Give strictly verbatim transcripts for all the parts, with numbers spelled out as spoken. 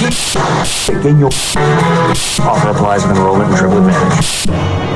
Gain your offer applies with enrollment and triple advantage.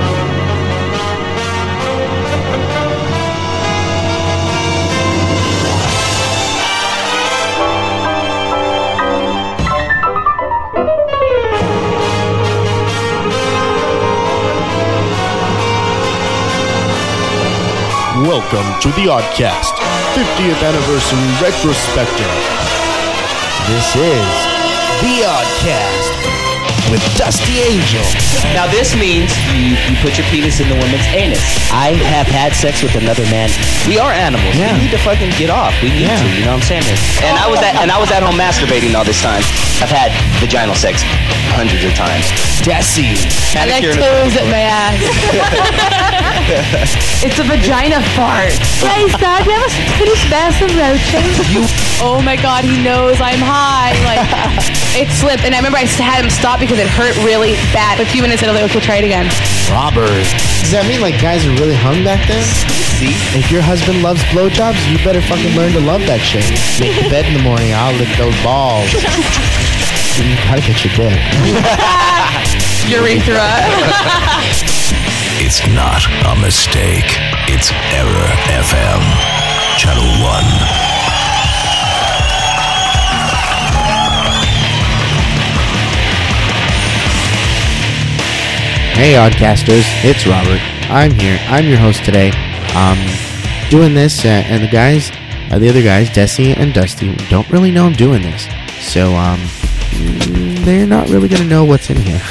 Welcome to the Oddcast fiftieth Anniversary Retrospective. This is the Oddcast with Dusty Angel. Now this means you, you put your penis in the woman's anus. I have had sex with another man. We are animals. Yeah. We need to fucking get off. We need Yeah. to. You know what I'm saying? And I was at and I was at home masturbating all this time. I've had vaginal sex hundreds of times. Desi. I like toes at my ass. It's a vagina fart. Hey, Dad, you have a pretty smell some roaches? Oh my God, he knows I'm high. Like, it slipped, and I remember I had him stop because it hurt really bad. A few minutes later, I was like, okay, try it again. Robert. Does that mean like guys are really hung back then? See? If your husband loves blowjobs, you better fucking learn to love that shit. Make the bed in the morning, I'll lick those balls. You gotta get your dick. Urethra. It's not a mistake. It's Error F M. Channel one. Hey Oddcasters, it's Robert. I'm here. I'm your host today. Um, doing this, uh, and the guys, uh, the other guys, Desi and Dusty, don't really know I'm doing this. So, um, they're not really gonna know what's in here.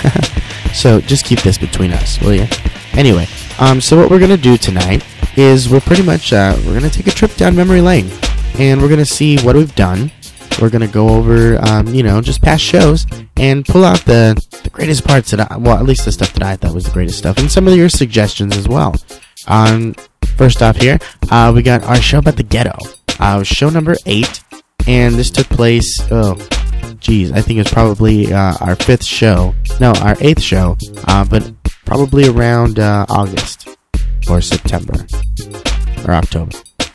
So just keep this between us, will you? Anyway, um, so what we're gonna do tonight is we're pretty much uh, we're gonna take a trip down memory lane, and we're gonna see what we've done. We're gonna go over, um, you know, just past shows and pull out the, the greatest parts that I, well, at least the stuff that I thought was the greatest stuff, and some of your suggestions as well. Um, first off here, uh, we got our show about the ghetto. Uh, it was show number eight, and this took place. Oh, geez, I think it's probably uh, our fifth show. No, our eighth show, uh, but probably around uh, August or September or October.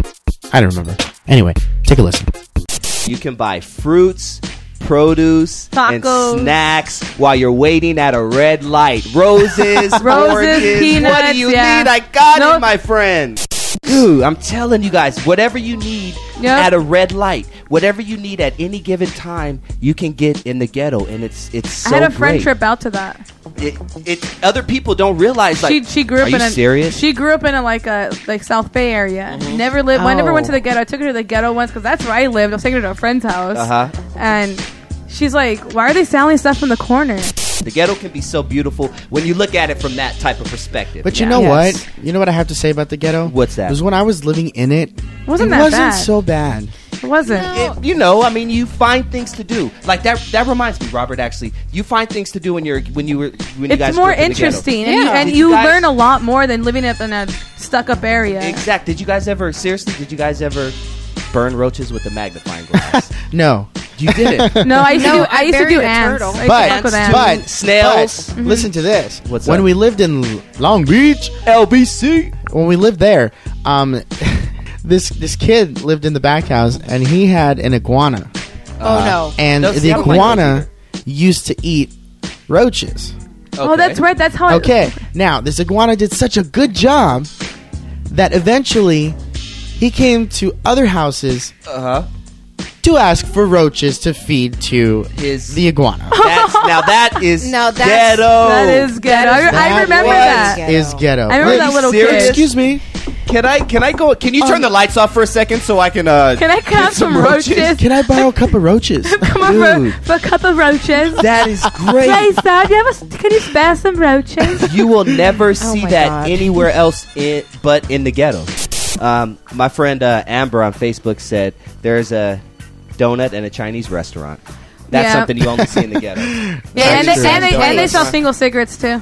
I don't remember. Anyway, take a listen. You can buy fruits, produce, Tacos. and snacks while you're waiting at a red light. Roses, Roses, oranges. peanuts, what do you yeah. need? I got Nope. it, my friend. Dude, I'm telling you guys, whatever you need Yep. at a red light, whatever you need at any given time, you can get in the ghetto, and it's it's so I had a friend great. trip out to that. It, it, other people don't realize. Like, she she grew up are in you a serious? She grew up in a like a like South Bay area. Mm-hmm. Never lived. I never Oh. went to the ghetto. I took her to the ghetto once because that's where I lived. I was taking her to a friend's house, Uh-huh. and she's like, "Why are they selling stuff in the corner?" The ghetto can be so beautiful when you look at it from that type of perspective. But you Yeah. know Yes. what? You know what I have to say about the ghetto? What's that? Because when I was living in it, Wasn't it that wasn't bad? so bad. It wasn't. It- you know, I mean, you find things to do. Like that. That reminds me, Robert. Actually, you find things to do when you're when you were when you guys It's more grew up in the ghetto. interesting, and you, Yeah. and Did you, you guys- learn a lot more than living up in a stuck-up area. Exact. Did you guys ever seriously? Did you guys ever burn roaches with a magnifying glass? No. You didn't. No, I used No, to do. I I used to do buried a ants. turtle. I used to But, fuck with ants. but, Snails. but listen to this. What's when up? we lived in Long Beach, L B C. when we lived there, um, this this kid lived in the back house, and he had an iguana, Oh no. and Those- the I don't like iguana used to eat roaches. Oh, that's right. That's how. I, Okay, now this iguana did such a good job that eventually he came to other houses Uh huh. to ask for roaches to feed to His. the iguana. That's, now that is No, that's- ghetto. That is ghetto. I, That I is- remember that that. is ghetto. I remember Are that you little serious? kid. Excuse me. Can I? Can I go? Can you turn the lights off for a second so I can? Uh, Can I cut get some roaches? Can I borrow a cup of roaches? Come on Dude. for, for a cup of roaches. That is great. Hey, Dad, you have a, can you spare some roaches? You will never see my that God. anywhere else in, but in the ghetto. Um, my friend uh, Amber on Facebook said there's a donut and a Chinese restaurant. That's Yeah. something you only see in the ghetto. Yeah, and Chinese they, and, they, restaurant. and they sell single cigarettes too.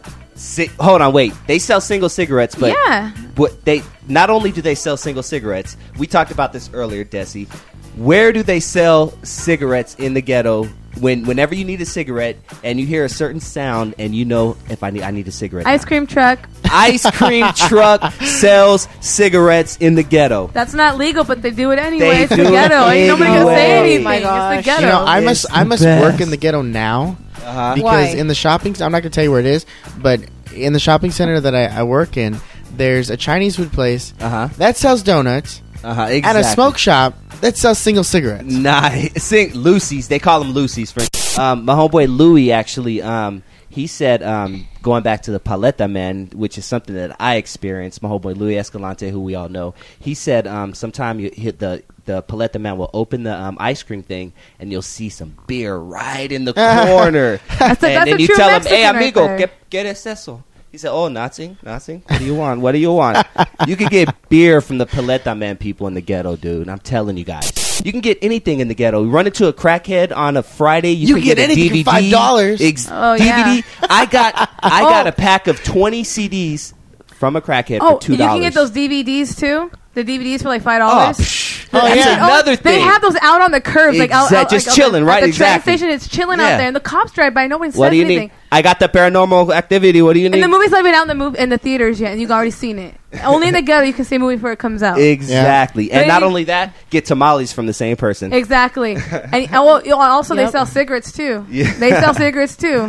Si- hold on, wait. They sell single cigarettes, but Yeah. what they not only do they sell single cigarettes. We talked about this earlier, Desi. Where do they sell cigarettes in the ghetto when whenever you need a cigarette and you hear a certain sound and you know if I need I need a cigarette. Ice cream truck. Ice cream truck sells cigarettes in the ghetto. That's not legal, but they do it anyway. They It's the do it ghetto. Ain't nobody gonna say anyway. anything. Oh my it's the gosh. ghetto. You know, I It's must I the must best. work in the ghetto now Uh-huh. because Why? in the shopping, I'm not gonna tell you where it is, but in the shopping center that I, I work in, there's a Chinese food place Uh-huh. that sells donuts Uh-huh. Exactly. and a smoke shop that sells single cigarettes. Nice. Sing Lucy's. They call them Lucy's. For um, my homeboy Louie actually. Um, he said, um, going back to the paleta man, which is something that I experienced. My homeboy Louis Escalante, who we all know, he said, um, sometime you hit the the paleta man will open the um, ice cream thing, and you'll see some beer right in the corner. That's a, and that's then a you true tell him, Mexican "Hey, right amigo, there. get get es eso." He said, "Oh, nothing, nothing. What do you want? What do you want?" You can get beer from the paleta man people in the ghetto, dude. I'm telling you guys. You can get anything in the ghetto. You run into a crackhead on a Friday, you, You can get get, a anything D V D. for five dollars. Ex- Oh, D V D. yeah. I got I got Oh. a pack of twenty C Ds from a crackhead Oh, for two you dollars. can get those D V Ds too. The D V Ds for like five Oh, dollars. psh, Oh, that's yeah. another They thing. have those out on the curbs, like out, Exact- out just like, chilling, at right? the Exactly. train station, it's chilling Yeah. out there, and the cops drive by. Nobody What says do you anything. need? I got the Paranormal Activity. What do you need? And the movie's not even out in the move in the theaters yet, and you've already seen it. Only in the ghetto you can see a movie before it comes out. Exactly. Yeah. And not Maybe- only that, get tamales from the same person. Exactly. and, and well, you know, also they Yep. sell cigarettes too. Yeah. They sell cigarettes too.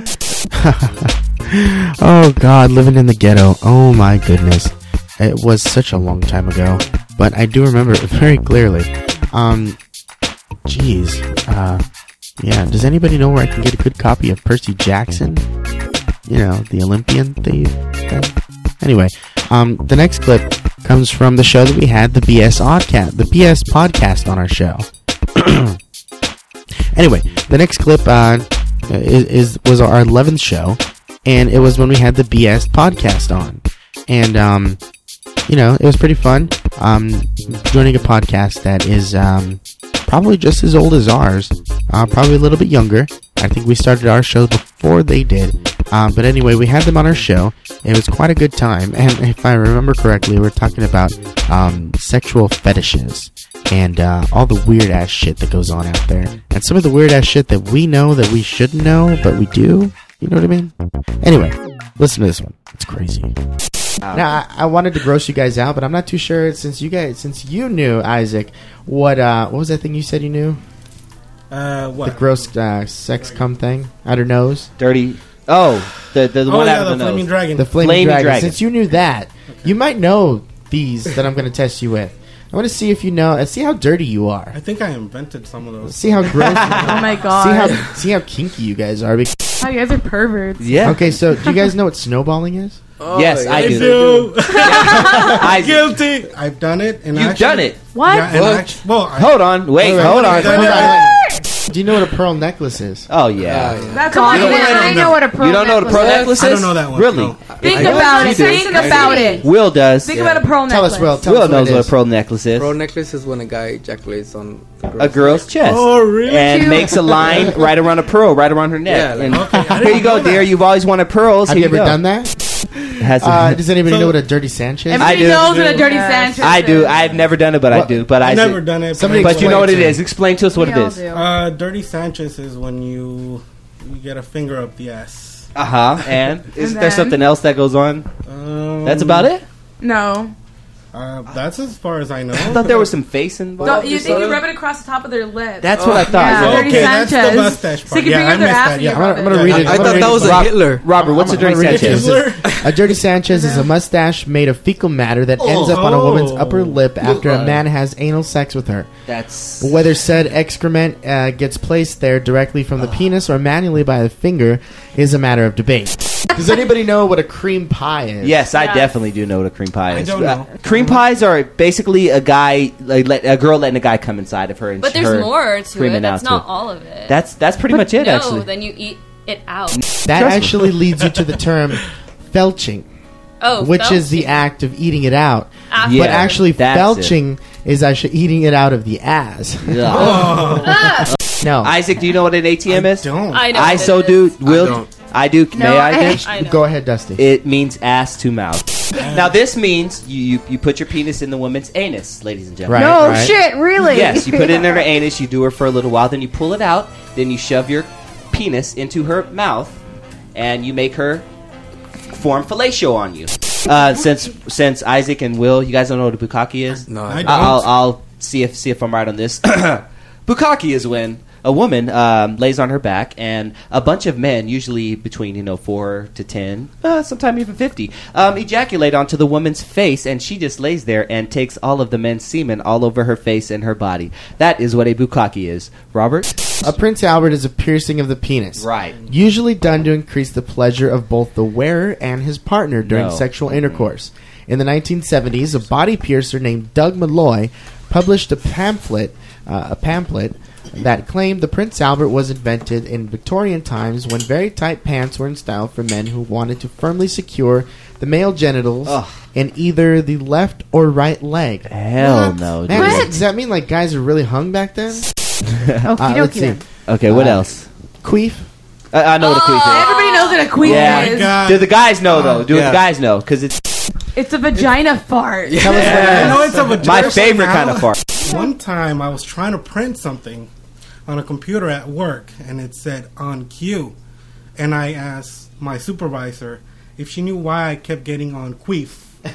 Oh God, living in the ghetto. Oh my goodness, it was such a long time ago, but I do remember it very clearly. Um, jeez, uh, yeah. Does anybody know where I can get a good copy of Percy Jackson? You know, the Olympian thief. thing? Anyway, um, the next clip comes from the show that we had, the B S Oddcat, the B S podcast on our show. Anyway, the next clip uh, is, is was our eleventh show, and it was when we had the B S podcast on, and um, you know, it was pretty fun. Um, joining a podcast that is um, probably just as old as ours, uh, probably a little bit younger. I think we started our show before they did. Um, but anyway, we had them on our show. It was quite a good time, and if I remember correctly, we're talking about um, sexual fetishes and uh, all the weird ass shit that goes on out there, and some of the weird ass shit that we know that we shouldn't know, but we do. You know what I mean? Anyway, listen to this one. It's crazy. Now, I, I wanted to gross you guys out, but I'm not too sure since you guys, since you knew, Isaac, what uh, what was that thing you said you knew? Uh, what? The gross uh, sex cum thing out her nose. Dirty. Oh, the the, the oh one yeah, out of the the flaming nose. dragon. The flaming, Flaming dragon. dragon. Since you knew that, you might know these that I'm going to test you with. I want to see if you know. Uh, see how dirty you are. I think I invented some of those. See how gross. Oh my see god. how see how kinky you guys are. Because- Oh, you guys are perverts. Yeah. Okay, so do you guys know what snowballing is? Oh, Yes, I I do. do. I Guilty. I've done it. And You've actually, done it. What? Yeah, and What? actually, well, I, Hold on. Wait. Wait, wait, hold on. wait, Hold wait, on. wait. Do you know what a pearl necklace is? Oh yeah. That's Come on, You know what? man. I I don't know know. what a pearl You don't know what a pearl Yes. necklace is? I don't know that one. Really? No. Think I- about You it. do. Think about it. Will does. Think about a pearl Tell necklace. us, Will. Tell Will us what knows it what a is. pearl necklace is. Pro necklace is when a guy ejaculates on the girl's A girl's chest. Oh, really? And Cute. makes a line right around a pearl, right around her neck. Yeah, like- And Okay, I here didn't you go, know that. dear. You've always wanted pearls. Have Here you ever go. done that? Has Uh, does anybody So- know what a dirty Sanchez? I Everybody do. knows what a dirty Yes. Sanchez I do. is. I've never done it, but I What? do. But I I've never done it. Somebody but I But you know what it Explain is. Explain to us what We it all is. do. Uh, Dirty Sanchez is when you you get a finger up the ass. Uh huh. And is And there then? something else that goes on? Um, That's about it. No. Uh, that's as far as I know. I thought there was some face involved. Don't, you or think you something. rub it across the top of their lip? That's what I thought. Yeah. yeah. Dirty Okay, that's the Sanchez. mustache part. Stick your Yeah, finger I up their missed ass that, and yeah. you I'm gonna, rub I'm gonna Yeah, read I- it. I I'm gonna thought read that it. was a Rob- Hitler. I'm- Robert, what's a I'm dirty gonna read it to you. Sanchez? Hitler? A dirty Sanchez is a mustache made of fecal matter that ends up on a woman's Oh. upper lip after a man has anal sex with her. That's Whether said excrement uh, gets placed there directly from the penis or manually by the finger is a matter of debate. Does anybody know what a cream pie is? Yes, I Yes. definitely do know what a cream pie I is. don't know. Uh, cream pies are basically a guy, like let, a girl letting a guy come inside of her, and But her there's more to creaming it. That's out not to it. all of it. That's that's pretty much it, no, actually. then you eat it out. That Trust me. actually leads you to the term felching, Oh, which is the felching. act of eating it out. After. Yeah, but actually, that's felching is actually eating it out of the ass. Ugh. No. Isaac, do you know what an A T M is? Don't. I know. I what so it do. is. Will don't. I do? No, may I? I- Then? I know. Go ahead, Dusty. It means ass to mouth. Now this means you, you you put your penis in the woman's anus, ladies and gentlemen. Right. No shit, really? Yes, you put it in her anus. You do her for a little while, then you pull it out. Then you shove your penis into her mouth, and you make her form fellatio on you. Uh, since since Isaac and Will, you guys don't know what a bukkake is? No, I I don't. I'll, I'll see if see if I'm right on this. Bukkake is when a woman um, lays on her back, and a bunch of men, usually between you know four to ten, uh, sometimes even fifty, um, ejaculate onto the woman's face, and she just lays there and takes all of the men's semen all over her face and her body. That is what a bukkake is. Robert? A Prince Albert is a piercing of the penis. Right. Usually done to increase the pleasure of both the wearer and his partner during No. sexual intercourse. In the nineteen seventies, a body piercer named Doug Malloy published a pamphlet, uh, a pamphlet that claimed the Prince Albert was invented in Victorian times when very tight pants were in style for men who wanted to firmly secure the male genitals Ugh. in either the left or right leg. Hell no, Man, dude. does, does that mean like guys are really hung back then? Uh, let's see. Okay, what Uh, else? Queef. I, I know what a queef is. Everybody knows what a queef Yeah. is. Oh my God. Do the guys know though? Do Yeah. the guys know? Because it's It's a vagina fart. Tell us what it I is. know it's a vagina. my favorite kind of fart. One time I was trying to print something on a computer at work, and it said on cue. And I asked my supervisor if she knew why I kept getting on queef.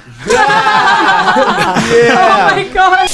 Oh my god.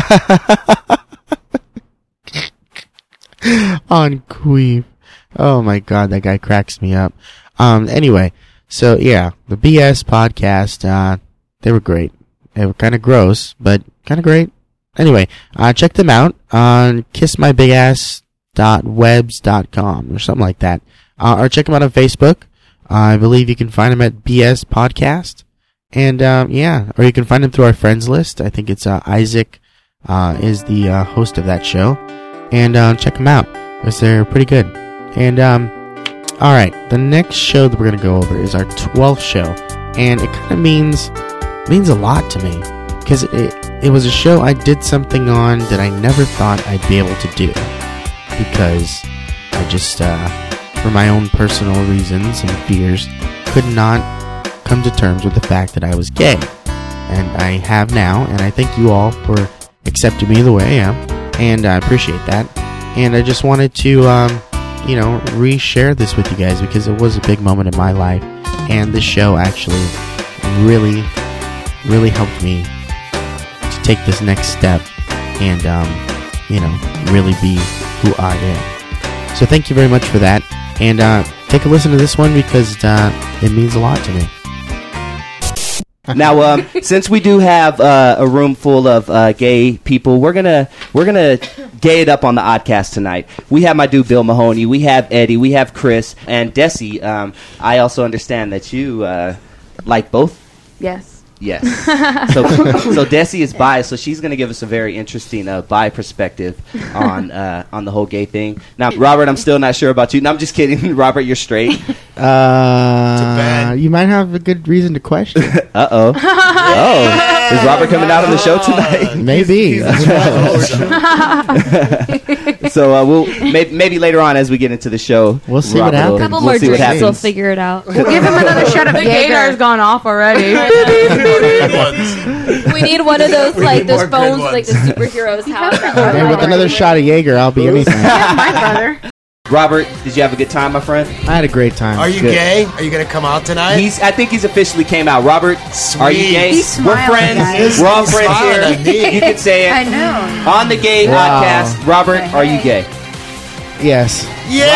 On Queef. Oh my god, that guy cracks me up. Um, anyway, so yeah, the B S podcast, uh, they were great. They were kind of gross, but kind of great. Anyway, uh, check them out on kiss my big ass dot webs dot com or something like that. Uh, or check them out on Facebook. Uh, I believe you can find them at B S Podcast. And, um, yeah, or you can find them through our friends list. I think it's, uh, Isaac, uh, is the, uh, host of that show. And, uh, check them out, because they're pretty good. And, um, alright, the next show that we're gonna go over is our twelfth show. And it kind of means, means a lot to me. Because it, it, it was a show I did something on that I never thought I'd be able to do. Because I just, uh, for my own personal reasons and fears, could not come to terms with the fact that I was gay. And I have now, and I thank you all for accepting me the way I am, and I appreciate that. And I just wanted to, um, you know, re-share this with you guys because it was a big moment in my life, and this show actually really, really helped me to take this next step and, um, you know, really be who I am. So thank you very much for that, and uh, take a listen to this one because uh, it means a lot to me. Now, um, since we do have uh, a room full of uh, gay people, we're gonna we're gonna gay it up on the Oddcast tonight. We have my dude Bill Mahoney, we have Eddie, we have Chris, and Desi. Um, I also understand that you uh, like both. Yes. Yes. so so Desi is bi, so she's gonna give us a very interesting uh, bi perspective on uh, on the whole gay thing. Now, Robert, I'm still not sure about you. No, I'm just kidding. Robert, you're straight. Uh, you might have a good reason to question. Uh oh. Oh, is Robert coming out on the show tonight? Maybe. So uh, we'll maybe, maybe later on as we get into the show, We'll see Robert what happens. will- A couple we'll more see what drinks, we'll happens. figure it out. Give him another shot of the Gaydar's gone off already. We need one of those, like, need those more good phones, ones. like the superheroes have. And with another shot of Jaeger, I'll be anything. I My brother. Robert, did you have a good time, my friend? had a great time. Are you Good. gay? Are you going to come out tonight? He's. I think he's officially came out. Robert, are you Sweet. gay? He's We're smiling, friends. guys. We're all He's friends smiling at here. me. You can say it I know. on the Gay Wow. Podcast. Robert, are you gay? Yes. yeah!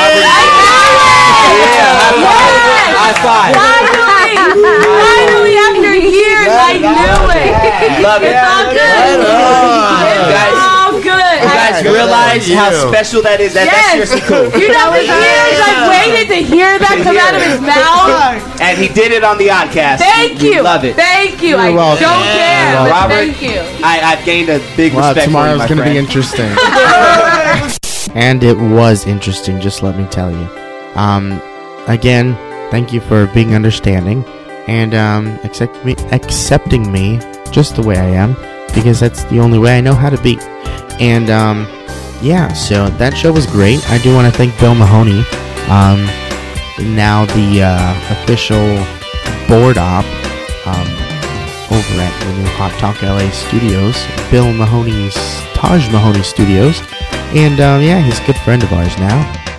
Yeah. High five. Finally, after years, I knew it. Love it. It's all good. You guys, It's all good. you guys I- realize you. how special that is? That, That's Yes. seriously cool. You know the years I've waited to hear that come out of his mouth. And he did it on the Oddcast. Thank We you. Love it. Thank you. You're I welcome. don't care. but Robert, thank you. I, I've gained a big Wow, respect tomorrow's for you, my going to be friend. interesting. And it was interesting, just let me tell you. Um, again, thank you for being understanding and um, accept me, accepting me just the way I am, because that's the only way I know how to be. And um, yeah, so that show was great. I do want to thank Bill Mahoney, um, now the uh, official board op um, over at the new Hot Talk L A studios, Bill Mahoney's Taj Mahoney Studios. And um, yeah, he's a good friend of ours now.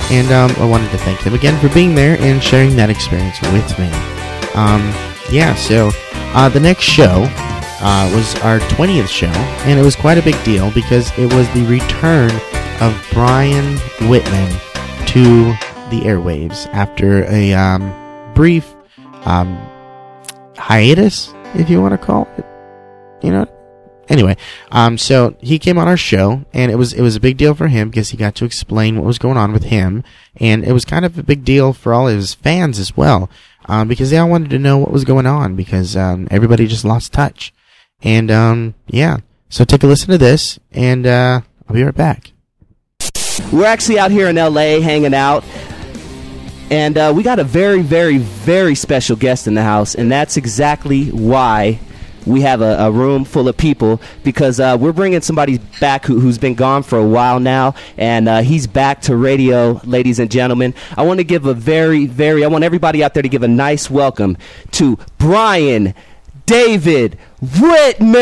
and um, I wanted to thank him again for being there and sharing that experience with me. Um, yeah, so uh, the next show uh, was our twentieth show, and it was quite a big deal because it was the return of Brian Whitman to the airwaves after a um, brief um, hiatus, if you want to call it. You know. Anyway, um, so he came on our show, and it was it was a big deal for him because he got to explain what was going on with him, and it was kind of a big deal for all of his fans as well, um, because they all wanted to know what was going on because um, everybody just lost touch, and um, yeah. So take a listen to this, and uh, I'll be right back. We're actually out here in L A hanging out. And uh, we got a very, very, very special guest in the house, and that's exactly why we have a, a room full of people, because uh, we're bringing somebody back who, who's been gone for a while now, and uh, he's back to radio, ladies and gentlemen. I want to give a very, very, I want everybody out there to give a nice welcome to Brian David Whitman.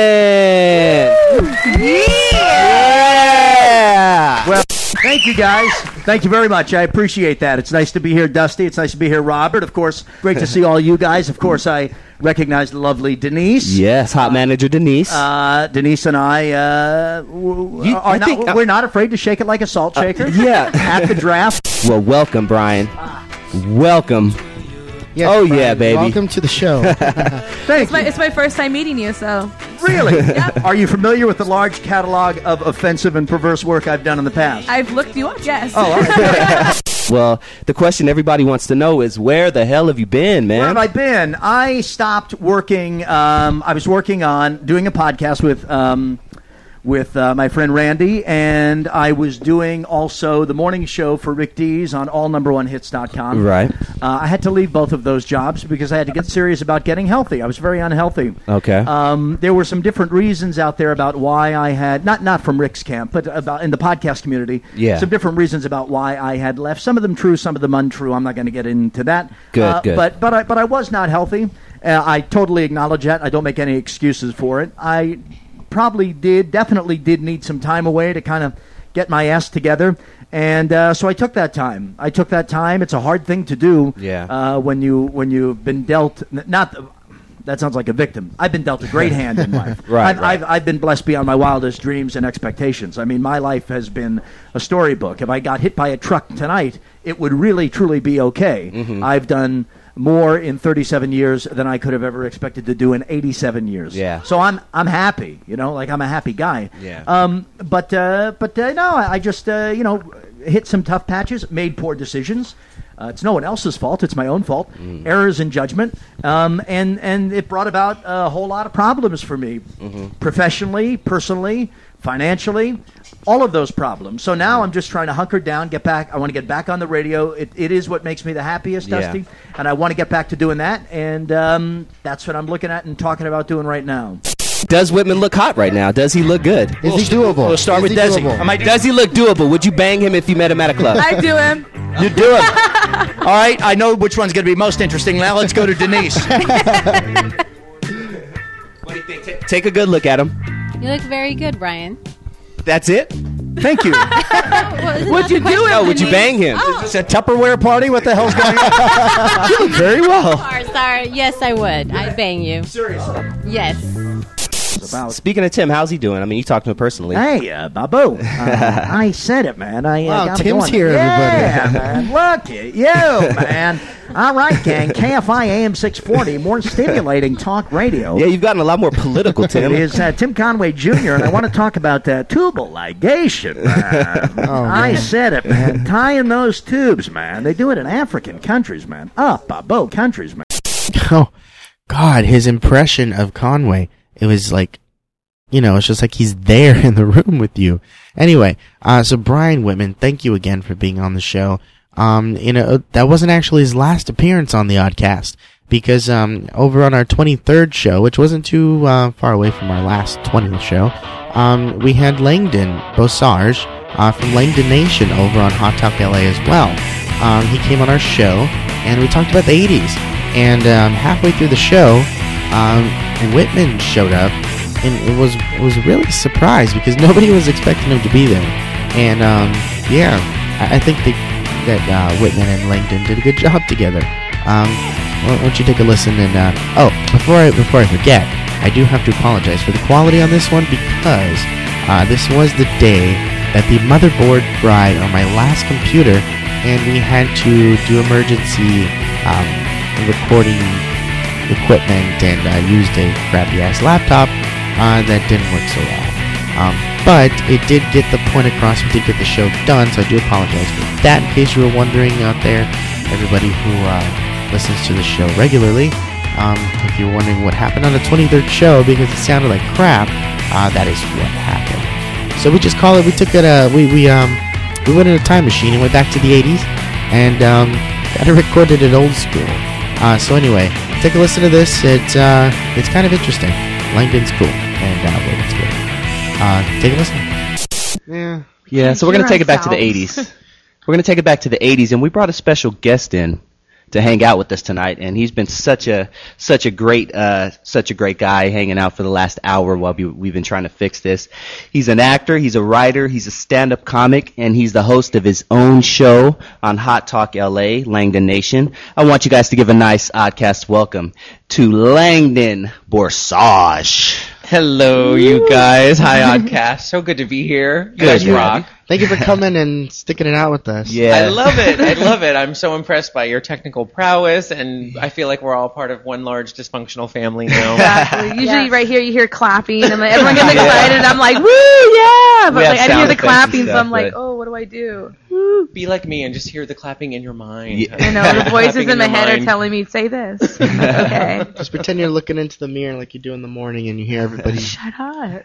Yeah! Well, thank you, guys. Thank you very much. I appreciate that. It's nice to be here, Dusty. It's nice to be here, Robert. Of course, great to see all you guys. Of course, I recognize the lovely Denise. Yes, hot manager Denise. Uh, Denise and I, uh, w- You- are I not, think- we're not afraid to shake it like a salt shaker. Uh, yeah. At the draft. Well, welcome, Brian. Welcome. Yes, oh, Brian, yeah, baby. Welcome to the show. Thank It's my, you. it's my first time meeting you, so. Really? Are you familiar with the large catalog of offensive and perverse work I've done in the past? I've looked you up, yes. Oh, all right. Well, the question everybody wants to know is, where the hell have you been, man? Where have I been? I stopped working. Um, I was working on doing a podcast with um, with uh, my friend Randy, and I was doing also the morning show for Rick Dees on all number one hits dot com. Right. Uh, I had to leave both of those jobs because I had to get serious about getting healthy. I was very unhealthy. Okay. Um, there were some different reasons out there about why I had, not not from Rick's camp, but about in the podcast community. Yeah. Some different reasons about why I had left. Some of them true, some of them untrue. I'm not going to get into that. Good, Uh, good. But but I but I was not healthy. Uh, I totally acknowledge that. I don't make any excuses for it. I probably did, definitely did need some time away to kind of get my ass together. And uh, so I took that time. I took that time. It's a hard thing to do. Yeah. Uh, when you when you've been dealt not. That sounds like a victim. I've been dealt a great hand in life. Right, I've, right. I've, I've been blessed beyond my wildest dreams and expectations. I mean, my life has been a storybook. If I got hit by a truck tonight, it would really, truly be okay. Mm-hmm. I've done more in thirty-seven years than I could have ever expected to do in eighty-seven years. Yeah. So I'm I'm happy. You know, like I'm a happy guy. Yeah. Um. But uh. But uh, no, I I just uh. You know, hit some tough patches, made poor decisions. Uh, it's no one else's fault. It's my own fault. Mm. Errors in judgment. Um, and, and it brought about a whole lot of problems for me. Mm-hmm. Professionally, personally, financially, all of those problems. So now I'm just trying to hunker down, get back. I want to get back on the radio. It, it is what makes me the happiest, Yeah. Dusty. And I want to get back to doing that. And um, that's what I'm looking at and talking about doing right now. Does Whitman look hot right now? Does he look good? Is he doable? We'll start Is with he Desi. doable? I might Does he look doable? Would you bang him if you met him at a club? I do him. You do it. All right, I know which one's going to be most interesting. Now let's go to Denise. What do you think? Ta- Take a good look at him. You look very good, Brian. That's it? Thank you. Would you do No, it? would you bang him? Is this a Tupperware party? What the hell's going on? You look very well. Sorry, sorry. Yes, I would. I'd bang you. Seriously. Yes. About. Speaking of Tim, how's he doing? I mean, you talked to him personally. Hey, uh, Babu. Uh, I said it, man. I, uh, Wow, got it Tim's going. here, yeah, everybody. man. Look at you, man. All right, gang. K F I A M six forty, more stimulating talk radio. Yeah, you've gotten a lot more political, Tim. It is uh, Tim Conway Junior, and I want to talk about uh, tubal ligation, man. Oh, I man. said it, man. Tying those tubes, man. They do it in African countries, man. Up, Babu countries, man. Oh, God, his impression of Conway, it was like, you know, it's just like he's there in the room with you. Anyway, uh, so Brian Whitman, thank you again for being on the show. Um, you know, that wasn't actually his last appearance on the Oddcast, because um, over on our twenty-third show, which wasn't too uh, far away from our last twentieth show, um, we had Langdon Bosarge uh, from Langdon Nation over on Hot Talk L A as well. Um, he came on our show, and we talked about the eighties. And um, halfway through the show, um, Whitman showed up, and it was it was really surprised because nobody was expecting him to be there. And um, yeah, I, I think the that uh, Whitman and Langdon did a good job together. Um, why don't you take a listen? And uh, oh, before I before I forget, I do have to apologize for the quality on this one because uh, this was the day that the motherboard fried on my last computer, and we had to do emergency um, recording equipment and uh, used a crappy ass laptop uh, that didn't work so well. Um, but it did get the point across. We did get the show done, so I do apologize for that. In case you were wondering out there, everybody who uh, listens to the show regularly, um, if you're wondering what happened on the twenty-third show because it sounded like crap, uh, that is what happened. So we just call it. We took it. Uh, we we um we went in a time machine and went back to the eighties and um got it recorded at old school. Uh, so anyway, take a listen to this. It's uh it's kind of interesting. Langdon's cool and uh, Whitman's good. Uh, take a listen. Yeah. Yeah, so we're going to take it back to the eighties. We're going to take it back to the eighties, and we brought a special guest in to hang out with us tonight, and he's been such a such a great uh, such a great guy hanging out for the last hour while we, we've been trying to fix this. He's an actor, he's a writer, he's a stand-up comic, and he's the host of his own show on Hot Talk L A, Langdon Nation. I want you guys to give a nice Oddcast welcome to Langdon Borsage. Hello, you guys. Hi, Oddcast. So good to be here. You Good, guys yeah. rock. Thank you for coming and sticking it out with us. Yeah. I love it. I love it. I'm so impressed by your technical prowess, and I feel like we're all part of one large dysfunctional family now. Exactly. Usually right here you hear clapping, and like, everyone gets excited, and I'm like, woo, yeah! But We have like, I sound hear the effects clapping, and so I'm stuff, like, but- oh, what do I do? Be like me and just hear the clapping in your mind. Yeah. I know, the voices Clapping in my your head are mind. telling me, say this. Okay. Just pretend you're looking into the mirror like you do in the morning and you hear everybody. Shut up.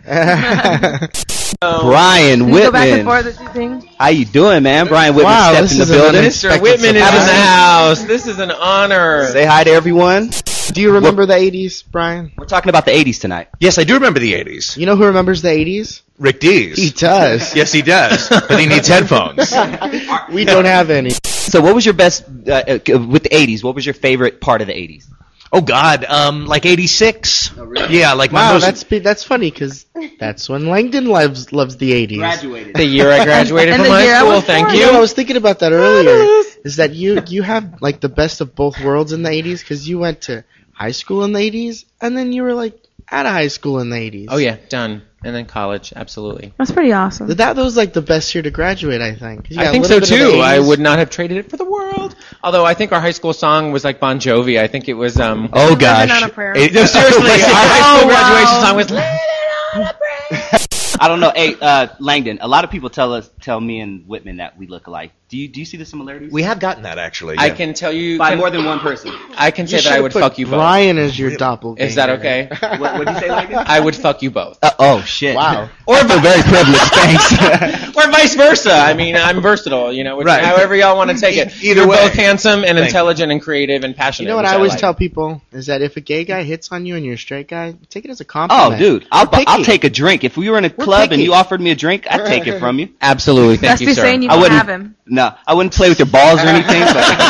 Brian Can you go back and Whitman. forth with two things? How you doing, man? Brian Whitman Wow, stepped this in the is an building. Mister Whitman is in the house. This is an honor. Say hi to everyone. Do you remember the eighties, Brian? We're talking about the eighties tonight. Yes, I do remember the eighties. You know who remembers the eighties? Rick Dees. He does. Yes, he does. But he needs headphones. We don't have any. So what was your best, uh, uh, with the eighties, what was your favorite part of the eighties? Oh, God. Um, like eighty-six? Oh, really? Yeah, like my Wow, most... that's that's funny because that's when Langdon loves loves the eighties. Graduated. The year I graduated And from the high year I school, was thank born. You know, I you. was thinking about that earlier. Is that you you have like the best of both worlds in the eighties because you went to high school in the eighties and then you were like out of high school in the eighties. Oh, yeah, done. And then college, absolutely. That's pretty awesome. That, that was like the best year to graduate, I think. 'Cause you got I a think little so bit of the too. I eighties. would not have traded it for the world. Although I think our high school song was like Bon Jovi. I think it was. Um, Oh, Living gosh. on a Prayer. It- no, seriously, our high school Oh, wow. graduation song was Living on a Prayer. I don't know. Hey, uh, Langdon, a lot of people tell us, tell me and Whitman that we look alike. Do you, do you see the similarities? We have gotten that, actually. I yeah. can tell you. By can- more than one person. I can say You that I should've would put fuck you both. Brian as your doppelganger. Is that okay? What what did you say, Langdon? I would fuck you both. Uh, oh, shit. Wow. Or I feel very privileged, thanks. Or vice versa. I mean, I'm versatile, you know, which, Right. however y'all want to take it. Either You're way. both handsome and Thank intelligent and creative and passionate. You know what which I always like. tell people is that if a gay guy hits on you and you're a straight guy, take it as a Oh, compliment. dude, I'll, We're I'll picky. take a drink. If we were in a We're club and picky. you offered me a drink, I'd take it from you. Absolutely, thank Must you, be sir. saying you I don't wouldn't- have him. No, I wouldn't play with your balls or anything,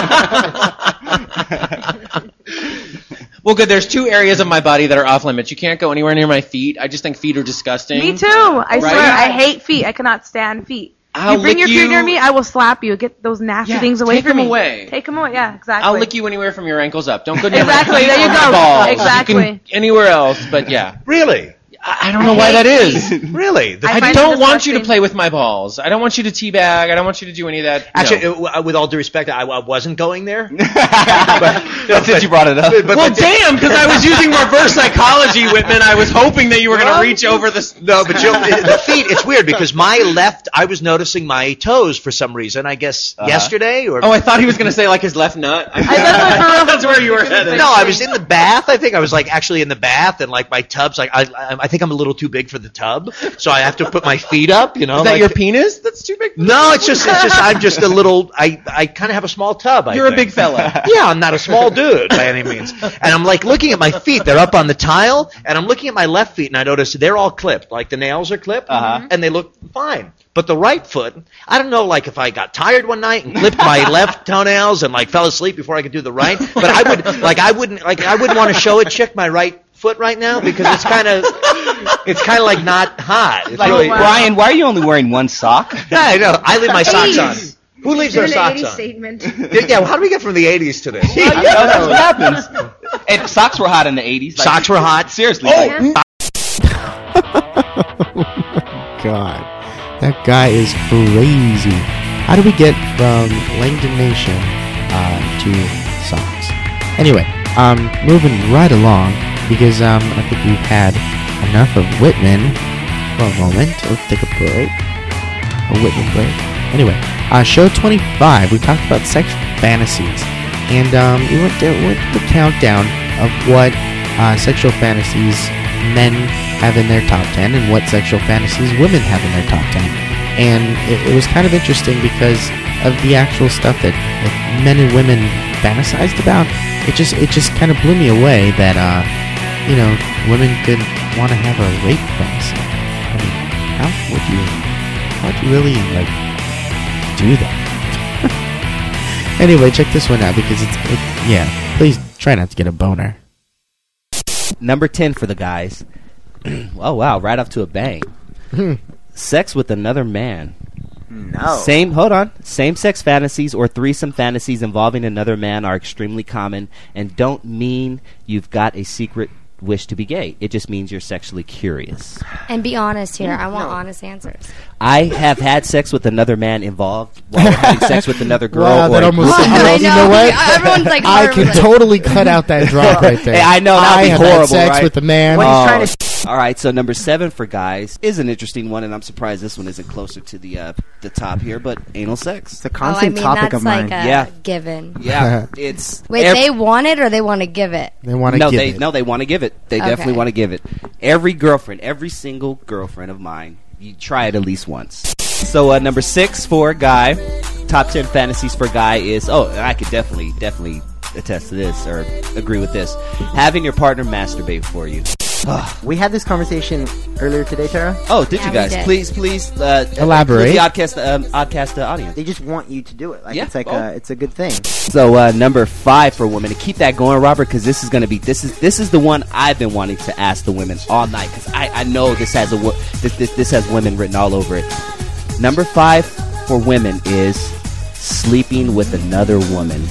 but Well, good. There's two areas of my body that are off limits. You can't go anywhere near my feet. I just think feet are disgusting. Me too. I Right? swear, I hate feet. I cannot stand feet. I'll you bring lick your feet you- near me, I will slap you. Get those nasty Yeah, things away take from them me. away. Take them away. Yeah, exactly. I'll lick you anywhere from your ankles up. Don't go near Exactly, my feet there you or my go. balls. Exactly. You can anywhere else, but yeah. Really? I, I don't know why that is. Really? The- I I find don't it want you to disgusting. play with my balls. I don't want you to teabag. I don't want you to do any of that. Actually, no. uh, with all due respect, I, I wasn't going there. that's since you brought it up. But, but, well, but- damn, because I was using reverse psychology, Whitman. I was hoping that you were going to reach over the. No, but you the feet, it's weird because my left, I was noticing my toes for some reason, I guess Uh-huh. yesterday or... Oh, I thought he was going to say like his left nut. I, thought that's where you were headed. No, I was in the bath. I think I was like actually in the bath, and like my tub's like I, I, I think I'm a little too big for the tub, so I have to put my feet up. You know, Is that like- your penis? That's too big. No, it's just it's just I'm just a little. I I kind of have a small tub. I You're a think. big fella. Yeah, I'm not a small dude by any means. And I'm like looking at my feet. They're up on the tile, and I'm looking at my left feet, and I notice they're all clipped. Like the nails are clipped, Uh-huh. and they look fine. But the right foot, I don't know, like if I got tired one night and clipped my left toenails and like fell asleep before I could do the right. But I would like I wouldn't like I wouldn't want to show a chick my right foot right now because it's kind of it's kind of like not hot. It's Like, really, Brian, why are you only wearing one sock? Yeah, I know. I leave my socks on. Who leaves their socks on? Statement. Yeah, well, how do we get from the eighties to this? I know, that's what happens. And socks were hot in the eighties. Like, Socks were hot? Seriously. Oh! Like, God, that guy is crazy. How do we get from Langdon Nation uh, to socks? Anyway, um, moving right along because um, I think we've had enough of Whitman for a moment. Let's take a break. A Whitman break. Anyway, uh, show twenty-five. We talked about sex fantasies, and um, we went down went the countdown of what uh, sexual fantasies men have in their top ten and what sexual fantasies women have in their top ten. And it, it was kind of interesting because of the actual stuff that, that men and women fantasized about. It just it just kind of blew me away that uh, you know, women could want to have a rape fantasy. I mean, how would you how would you really like do that? Anyway, check this one out because it's it, yeah. Please try not to get a boner. Number ten for the guys. Oh wow! Right off to a bang. Sex with another man. No. Same. Hold on. Same-sex fantasies or threesome fantasies involving another man are extremely common and don't mean you've got a secret wish to be gay. It just means you're sexually curious. And be honest here. I want honest answers. I have had sex with another man involved while we're having sex with another girl. Wow, or that a almost group of sounds- girls. you know what? Everyone's like, I horrible. can totally cut out that drop right there. Hey, I know, that would I be have horrible, had sex right? with a man. Oh. Oh. All right, so number seven for guys is an interesting one, and I'm surprised this one isn't closer to the uh, the top here. But anal sex, it's a Oh, I mean, that's like a yeah, given. yeah, it's Wait, ev- they want it or they want to give it? They want to no, give they, it. No, they want to give it. They Okay. definitely want to give it. Every girlfriend, every single girlfriend of mine, you try it at least once. So uh, number six for a guy, top ten fantasies for a guy is, oh, I could definitely, definitely attest to this or agree with this. Having your partner masturbate for you. We had this conversation earlier today, Tara. Oh, did Yeah, you we guys? did. Please, please uh, Elaborate. The Oddcast, um, Oddcast uh, audience. They just want you to do it. Like Yeah, it's like oh. a, it's a good thing. So uh, number five for women, to keep that going, Robert, because this is going to be this is this is the one I've been wanting to ask the women all night because I, I know this has a wo- this, this this has women written all over it. Number five for women is sleeping with another woman.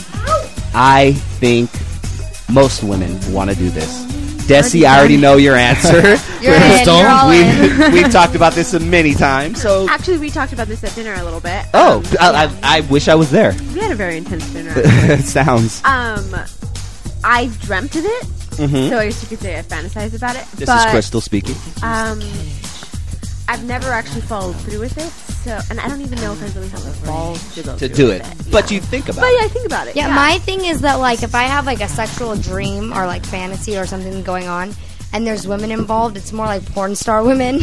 I think most women want to do this. Desi, I already know your answer. You're in, Crystal, you're all we've, in. we've talked about this many times. So, Actually, we talked about this at dinner a little bit. oh, Um, I, I, I wish I was there. we had a very intense dinner. Sounds. Um, I dreamt of it, Mhm. so I guess you could say I fantasized about it. This but, is Crystal speaking. Um, I've never actually followed through with it, so and I don't even know if I really have the balls to go To through do with it, but you think about But it. yeah, I think about it. Yeah, my thing is that like if I have like a sexual dream or like fantasy or something going on, and there's women involved, it's more like porn star women.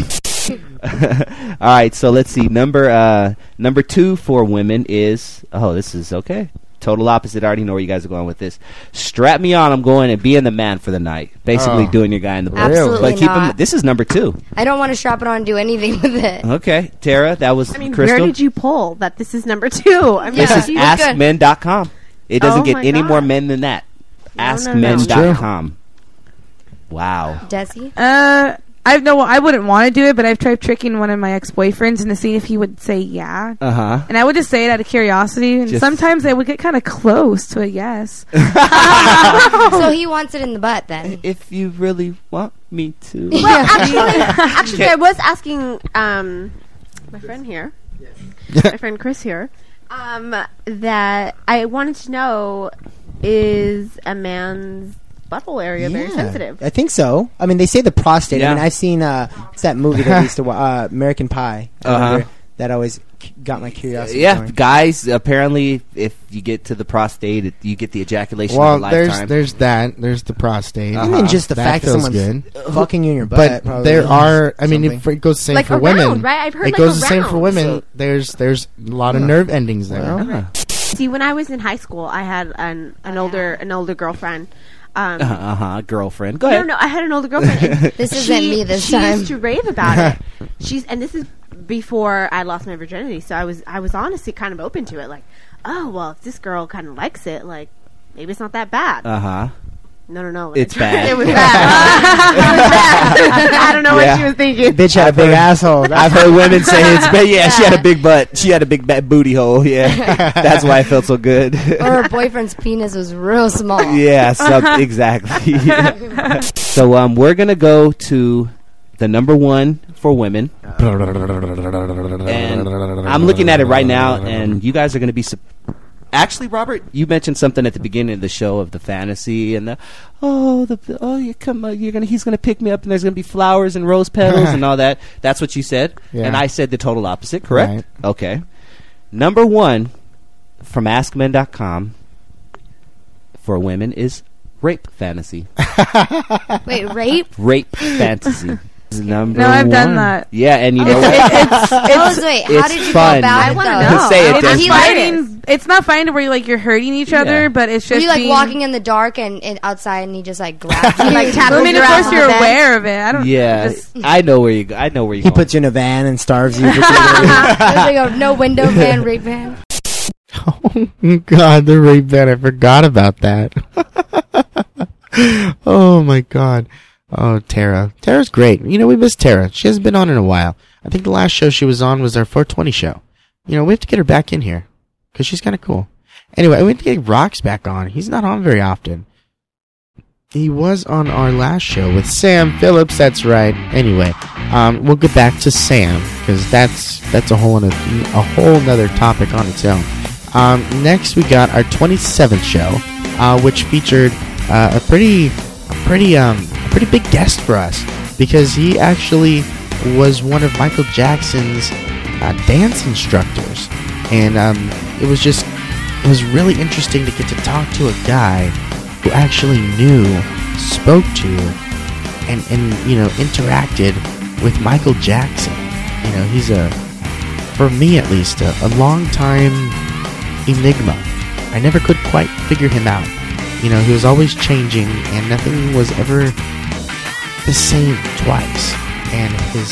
All right, so let's see. Number uh, number two for women is oh, this is okay. Total opposite. I already know where you guys are going with this. Strap me on. I'm going and being the man for the night. Basically, Oh. doing your guy in the booth. Absolutely But keep him. not. This is number two. I don't want to strap it on and do anything with it. Okay, Tara, that was I mean, Crystal. where did you pull that? This is number two. I mean, This is you- ask men dot com. It doesn't Oh get my any God. more men than that. no, ask no. men It's dot com. Wow. Desi? Uh, I've no. I wouldn't want to do it, but I've tried tricking one of my ex-boyfriends and to see if he would say yeah. Uh huh. And I would just say it out of curiosity, and Just- sometimes I would get kind of close to a yes. So he wants it in the butt then. If you really want me to. Well, actually, actually, I was asking um, my friend here, my friend Chris here, um, that I wanted to know: is a man's butthole area very sensitive? I think so. I mean, they say the prostate. I Yeah. mean, I've seen uh, what's that movie that we used to watch, uh, American Pie. I Uh-huh. remember that always c- got my curiosity. Yeah, going. guys. Apparently, if you get to the prostate, it, you get the ejaculation Well, of a there's lifetime. there's that. There's the prostate. Uh-huh. I mean, just the That fact that feels someone's good. fucking you in your butt. But probably there is are. I mean, something. if it goes the same Like for around, women, right? I've heard it like goes the same for around. women. So- there's there's a lot of nerve endings there. Ah. See, when I was in high school, I had an an older an older girlfriend. Um, Uh huh. Girlfriend. Go no, ahead. no, I had an older girlfriend. and This she, isn't me this she time. used to rave about it. She's and this is before I lost my virginity, so I was I was honestly kind of open to it. Like, oh well, if this girl kind of likes it, like maybe it's not that bad. Uh huh. No, no, no. It's bad. It was bad. It was bad. I don't know Yeah. what she was thinking. Bitch had a big asshole. I've heard women say it's bad. Yeah, she had a big butt. She had a big bat booty hole. Yeah, that's why I felt so good. Or her boyfriend's penis was real small. Yeah, some, exactly. So um, we're gonna go to the number one for women, and I'm looking at it right now, and you guys are gonna be. Su- Actually, Robert, you mentioned something at the beginning of the show of the fantasy and the oh the oh you come uh, you're gonna he's gonna pick me up and there's gonna be flowers and rose petals and all that. That's what you said, Yeah. and I said the total opposite. Correct? Right. Okay. Number one from ask men dot com for women is rape fantasy. Wait, rape? Rape fantasy. Is number No, I've one. done that. Yeah, and you know It's- what? it's- Tell us, wait, how it's did you fun. go about I it, want to though? know. Say it, it's Des. fighting. It's not fighting where you like you're hurting each other, Yeah. but it's Were just you like being, walking in the dark and, and outside and he just like grabbed you? Like I mean, of around course on you're the bed. aware of it. I don't. Yeah, Just, I know where you. Go. I know where you. He going. puts you in a van and starves you. For two days. There's like a no window van, rape van. Oh God, the rape van! I forgot about that. Oh my God. Oh, Tara. Tara's great. You know, we miss Tara. She hasn't been on in a while. I think the last show she was on was our four twenty show. You know, we have to get her back in here because she's kind of cool. Anyway, we have to get Rox back on. He's not on very often. He was on our last show with Sam Phillips. That's right. Anyway, um, we'll get back to Sam because that's that's a whole another, a whole nother topic on its own. Um, next, we got our twenty-seventh show, uh, which featured uh, a pretty, a pretty, um, a pretty big guest for us because he actually was one of Michael Jackson's uh, dance instructors, and um, it was just, it was really interesting to get to talk to a guy who actually knew, spoke to, and and you know interacted with Michael Jackson. You know, he's a, for me at least, a, a long time enigma. I never could quite figure him out. You know, he was always changing, and nothing was ever the same twice. And his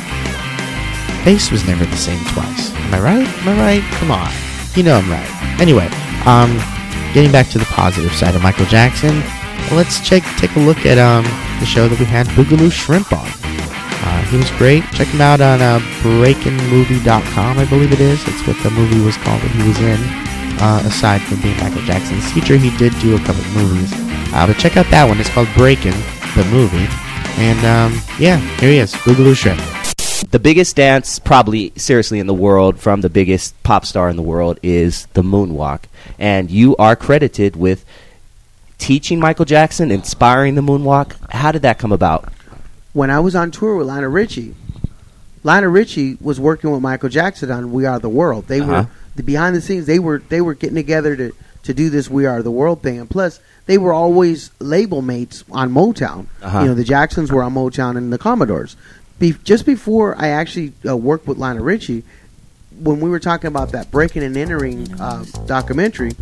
uh, face was never the same twice. Am I right? Am I right? Come on. You know I'm right. Anyway, um, getting back to the positive side of Michael Jackson, let's check take a look at um the show that we had Boogaloo Shrimp on. Uh, he was great. Check him out on uh, breaking movie dot com, I believe it is. That's what the movie was called that he was in. Uh, aside from being Michael Jackson's teacher, he did do a couple of movies. Uh, but check out that one. It's called Breakin', the movie. And um, yeah, here he is, Boogaloo Shrimp. The biggest dance, probably seriously in the world, from the biggest pop star in the world, is the moonwalk. And you are credited with teaching Michael Jackson, inspiring the moonwalk. How did that come about? When I was on tour with Lionel Richie, Lionel Richie was working with Michael Jackson on "We Are the World." They Uh-huh. were the behind the scenes. They were they were getting together to to do this "We Are the World" thing, and plus they were always label mates on Motown. Uh-huh. You know, the Jacksons were on Motown and the Commodores. Be- just before I actually uh, worked with Lionel Richie, when we were talking about that breaking and entering uh, documentary,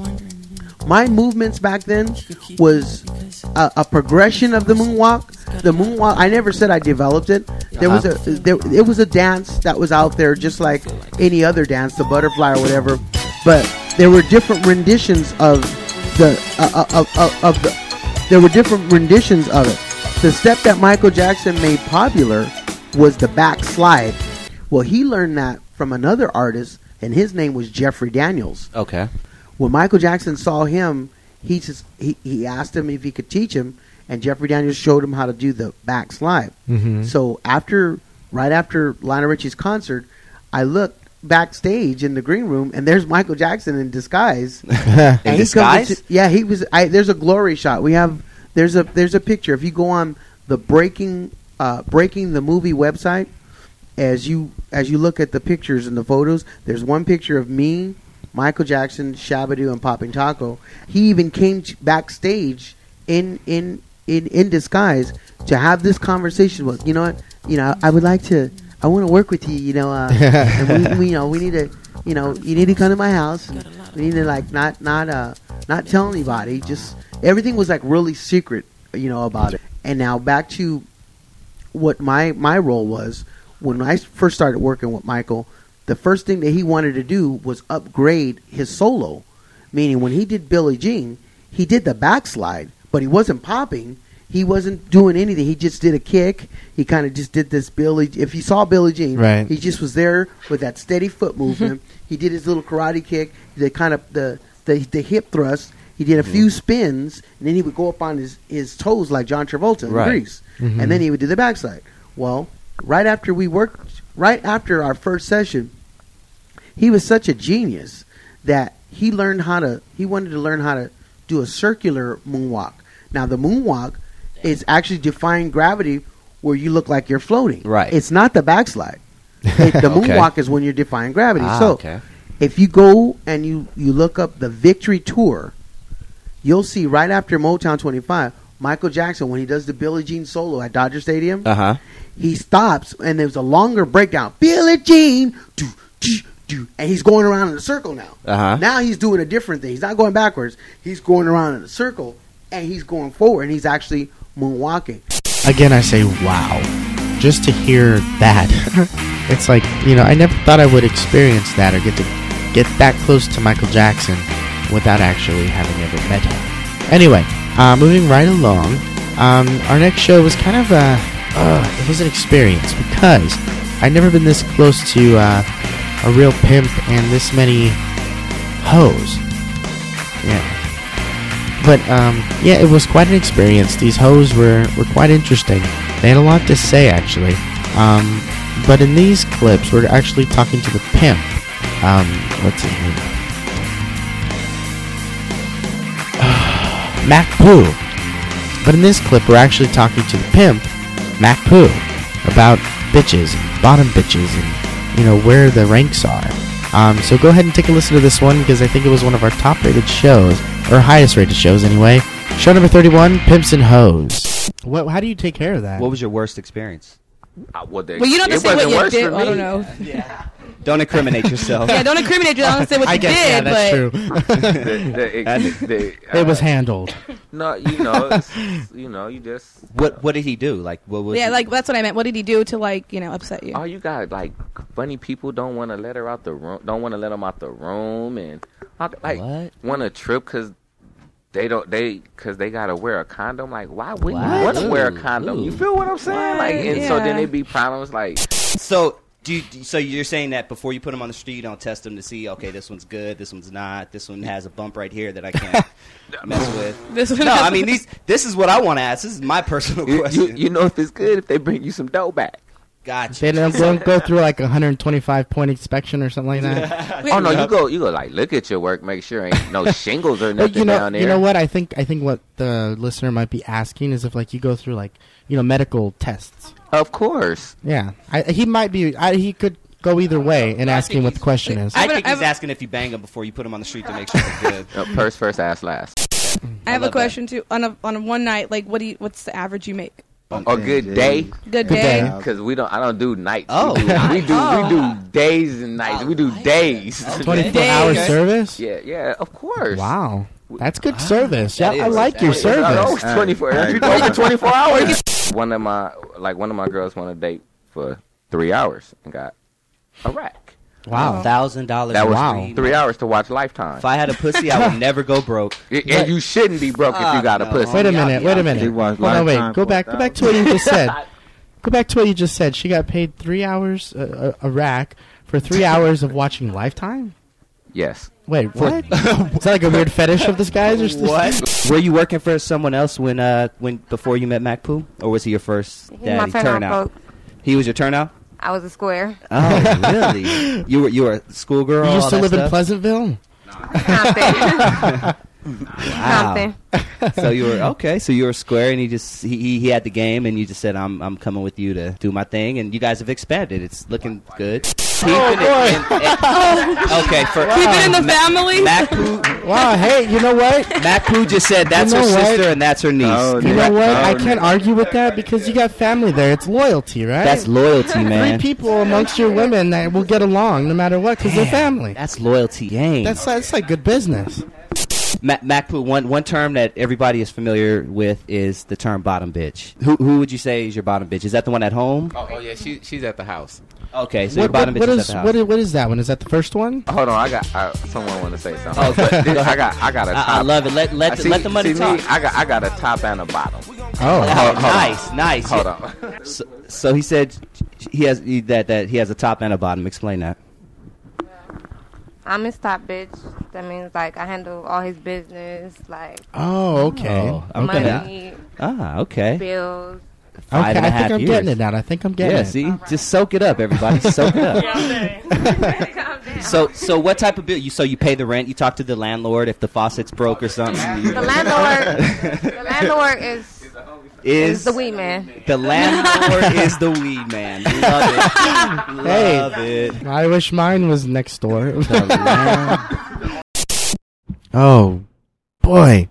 my movements back then was a, a progression of the moonwalk. The moonwalk, I never said I developed it. There was a there, it was a dance that was out there just like any other dance, the butterfly or whatever. But there were different renditions of the uh, of, of, of the. There were different renditions of it. The step that Michael Jackson made popular was the backslide. Well, he learned that from another artist, and his name was Jeffrey Daniels. Okay. When Michael Jackson saw him, he just he, he asked him if he could teach him, and Jeffrey Daniels showed him how to do the backslide. Mhm. So after, right after Lionel Richie's concert, I looked backstage in the green room, and there's Michael Jackson in disguise. In And he comes disguise? into- yeah, he was. I, there's a glory shot. We have there's a there's a picture. If you go on the breaking uh, breaking the movie website, as you as you look at the pictures and the photos, there's one picture of me, Michael Jackson, Shabba-Doo, and Popping Taco. He even came t- backstage in in in in disguise to have this conversation with. You know what? You know, I would like to. I want to work with you. You know, uh, and we, we you know we need to. You know, you need to come to my house. We need to like not not uh not tell anybody. Just everything was like really secret. You know about it. And now back to what my my role was when I first started working with Michael. The first thing that he wanted to do was upgrade his solo, meaning when he did Billie Jean, he did the backslide, but he wasn't popping. He wasn't doing anything. He just did a kick. He kind of just did this Billy. If you saw Billie Jean, Right. he just was there with that steady foot movement. He did his little karate kick. The kind of the the, the hip thrust. He did a few spins, and then he would go up on his, his toes like John Travolta in Right. Grease, Mhm. and then he would do the backside. Well, right after we worked, right after our first session, he was such a genius that he learned how to. He wanted to learn how to do a circular moonwalk. Now the moonwalk is actually defying gravity, where you look like you're floating. Right. It's not the backslide. It, the Okay. moonwalk is when you're defying gravity. Ah, so, okay. if you go and you you look up the Victory Tour, you'll see right after Motown twenty-five, Michael Jackson, when he does the Billie Jean solo at Dodger Stadium, Uh huh. he stops and there's a longer breakdown. Billie Jean, do, do, do, and he's going around in a circle now. Uh-huh. Now he's doing a different thing. He's not going backwards. He's going around in a circle, and he's going forward, and he's actually moonwalking. Again, I say wow. Just to hear that. It's like, you know, I never thought I would experience that or get to get that close to Michael Jackson without actually having ever met him. Anyway, uh, moving right along, um, our next show was kind of a, uh, it was an experience because I'd never been this close to uh, a real pimp and this many hoes. Yeah. But, um, yeah, it was quite an experience. These hoes were, were quite interesting. They had a lot to say, actually. Um, but in these clips, we're actually talking to the pimp. Um, what's his name? Mac Poo. But in this clip, we're actually talking to the pimp, Mac Poo, about bitches, bottom bitches, and, you know, where the ranks are. Um, so go ahead and take a listen to this one, because I think it was one of our top-rated shows, or highest-rated shows, anyway. Show number thirty-one, Pimps and Hoes. What? How do you take care of that? What was your worst experience? Uh, well, the, Well, you don't have it to say what wasn't you worse did. for I don't me. know. Yeah. Don't incriminate yourself. Yeah, don't incriminate you. I don't say what I you guess, did, yeah, that's but true. the, the, the, uh, It was handled. No, you know, it's, you know, you just. What What did he do? Like, what was? yeah, he- like that's what I meant. What did he do to like you know upset you? Oh, you got like funny people don't want to let her out the room, don't want to let them out the room, and uh, like What? want to trip because they don't they because they gotta wear a condom. Like, why wouldn't you What? want to wear a Ooh, condom? ooh. You feel what I'm saying? Like, and so then Yeah. it be problems like. So, do you, so you're saying that before you put them on the street, you don't test them to see, okay, this one's good, this one's not, this one has a bump right here that I can't mess with. This one no, has- I mean these. This is what I want to ask. This is my personal You, question. you, you know if it's good if they bring you some dough back. Gotcha. They don't go, go through like a one hundred twenty-five point inspection or something like that. Oh no, you go you go like look at your work, make sure ain't no shingles or But nothing you know, down there. you know what? I think I think what the listener might be asking is if like you go through like you know medical tests. Of course. Yeah, I, he might be. I, he could go either way in asking what the question is. I think he's asking if you bang them before you put them on the street to make sure they're good. Uh, purse first, ass last. I have love a question too. On a on a one night, like what do you? What's the average you make? A good day. Good day. Because we don't. I don't do nights. Oh. we do. We do, Oh. we do days and nights. We do days. twenty-four hour Okay. service. Yeah, yeah. Of course. Wow, that's good service. Yeah, That I is. like That your is. No, service. it's twenty-four. You do over twenty-four hours. One of my like one of my girls want to date for three hours and got a rack. Wow. Thousand dollars. That was Wow. three hours to watch Lifetime. If I had a pussy, I would never go broke. And and you shouldn't be broke if Ah, you got a no. pussy. Wait a minute. Wait a He minute. watched Hold on, wait. Lifetime Go for back. a Go back to what you just said. Go back to what you just said. She got paid three hours uh, a, a rack for three hours of watching Lifetime. Yes. Wait, what? Is that like a weird fetish of this guy's or something? What? Were you working for someone else when uh when before you met Mac Poo, or was he your first He's daddy my turnout turnout? coach. He was your turnout. I was a square. Oh, really? You were you were a schoolgirl. You used all to that live in stuff? Pleasantville? Compton. Wow. Compton. So you were okay. So you were square, and he just he, he he had the game, and you just said, "I'm I'm coming with you to do my thing," and you guys have expanded. It's looking good. Oh, boy. Okay, for Keep it in the family. Mac Poo. Wow, hey, you know what? Mac Poo just said that's You know her what? sister and that's her niece. Oh, You know what? I can't argue with that because you got family there. It's loyalty, right? That's loyalty, Three man. people amongst your women that will get along no matter what because they're family. That's loyalty, gang. That's that's like good business. Ma- Macpoo, one one term that everybody is familiar with is the term bottom bitch. Who who would you say is your bottom bitch? Is that the one at home? Oh, oh yeah, she she's at the house. Okay, so What, your bottom what, bitch what is is at the house. what is what is that one? Is that the first one? Hold on, I got uh, someone want to say something. Oh, go- go I got I got a I- top. I love it. Let- let I the- let the money see talk. Me, I got I got a top and a bottom. Oh, Oh, nice, nice. Hold Yeah. on. So, so he said he has he, that that he has a top and a bottom. Explain that. I'm his top bitch. That means like I handle all his business, like Oh, okay. Oh, I'm money, gonna. Ah, okay. bills. Five Okay, and a I half think I'm years. getting it now. I think I'm getting Yeah, it. see, just soak it up, everybody. Soak it up. So, so what type of bill? You so you pay the rent. You talk to the landlord if the faucet's broke or something. The landlord, the landlord is Is is the weed man. The landlord is the weed man. Love it. Hey, Love it. I wish mine was next door. Oh, boy.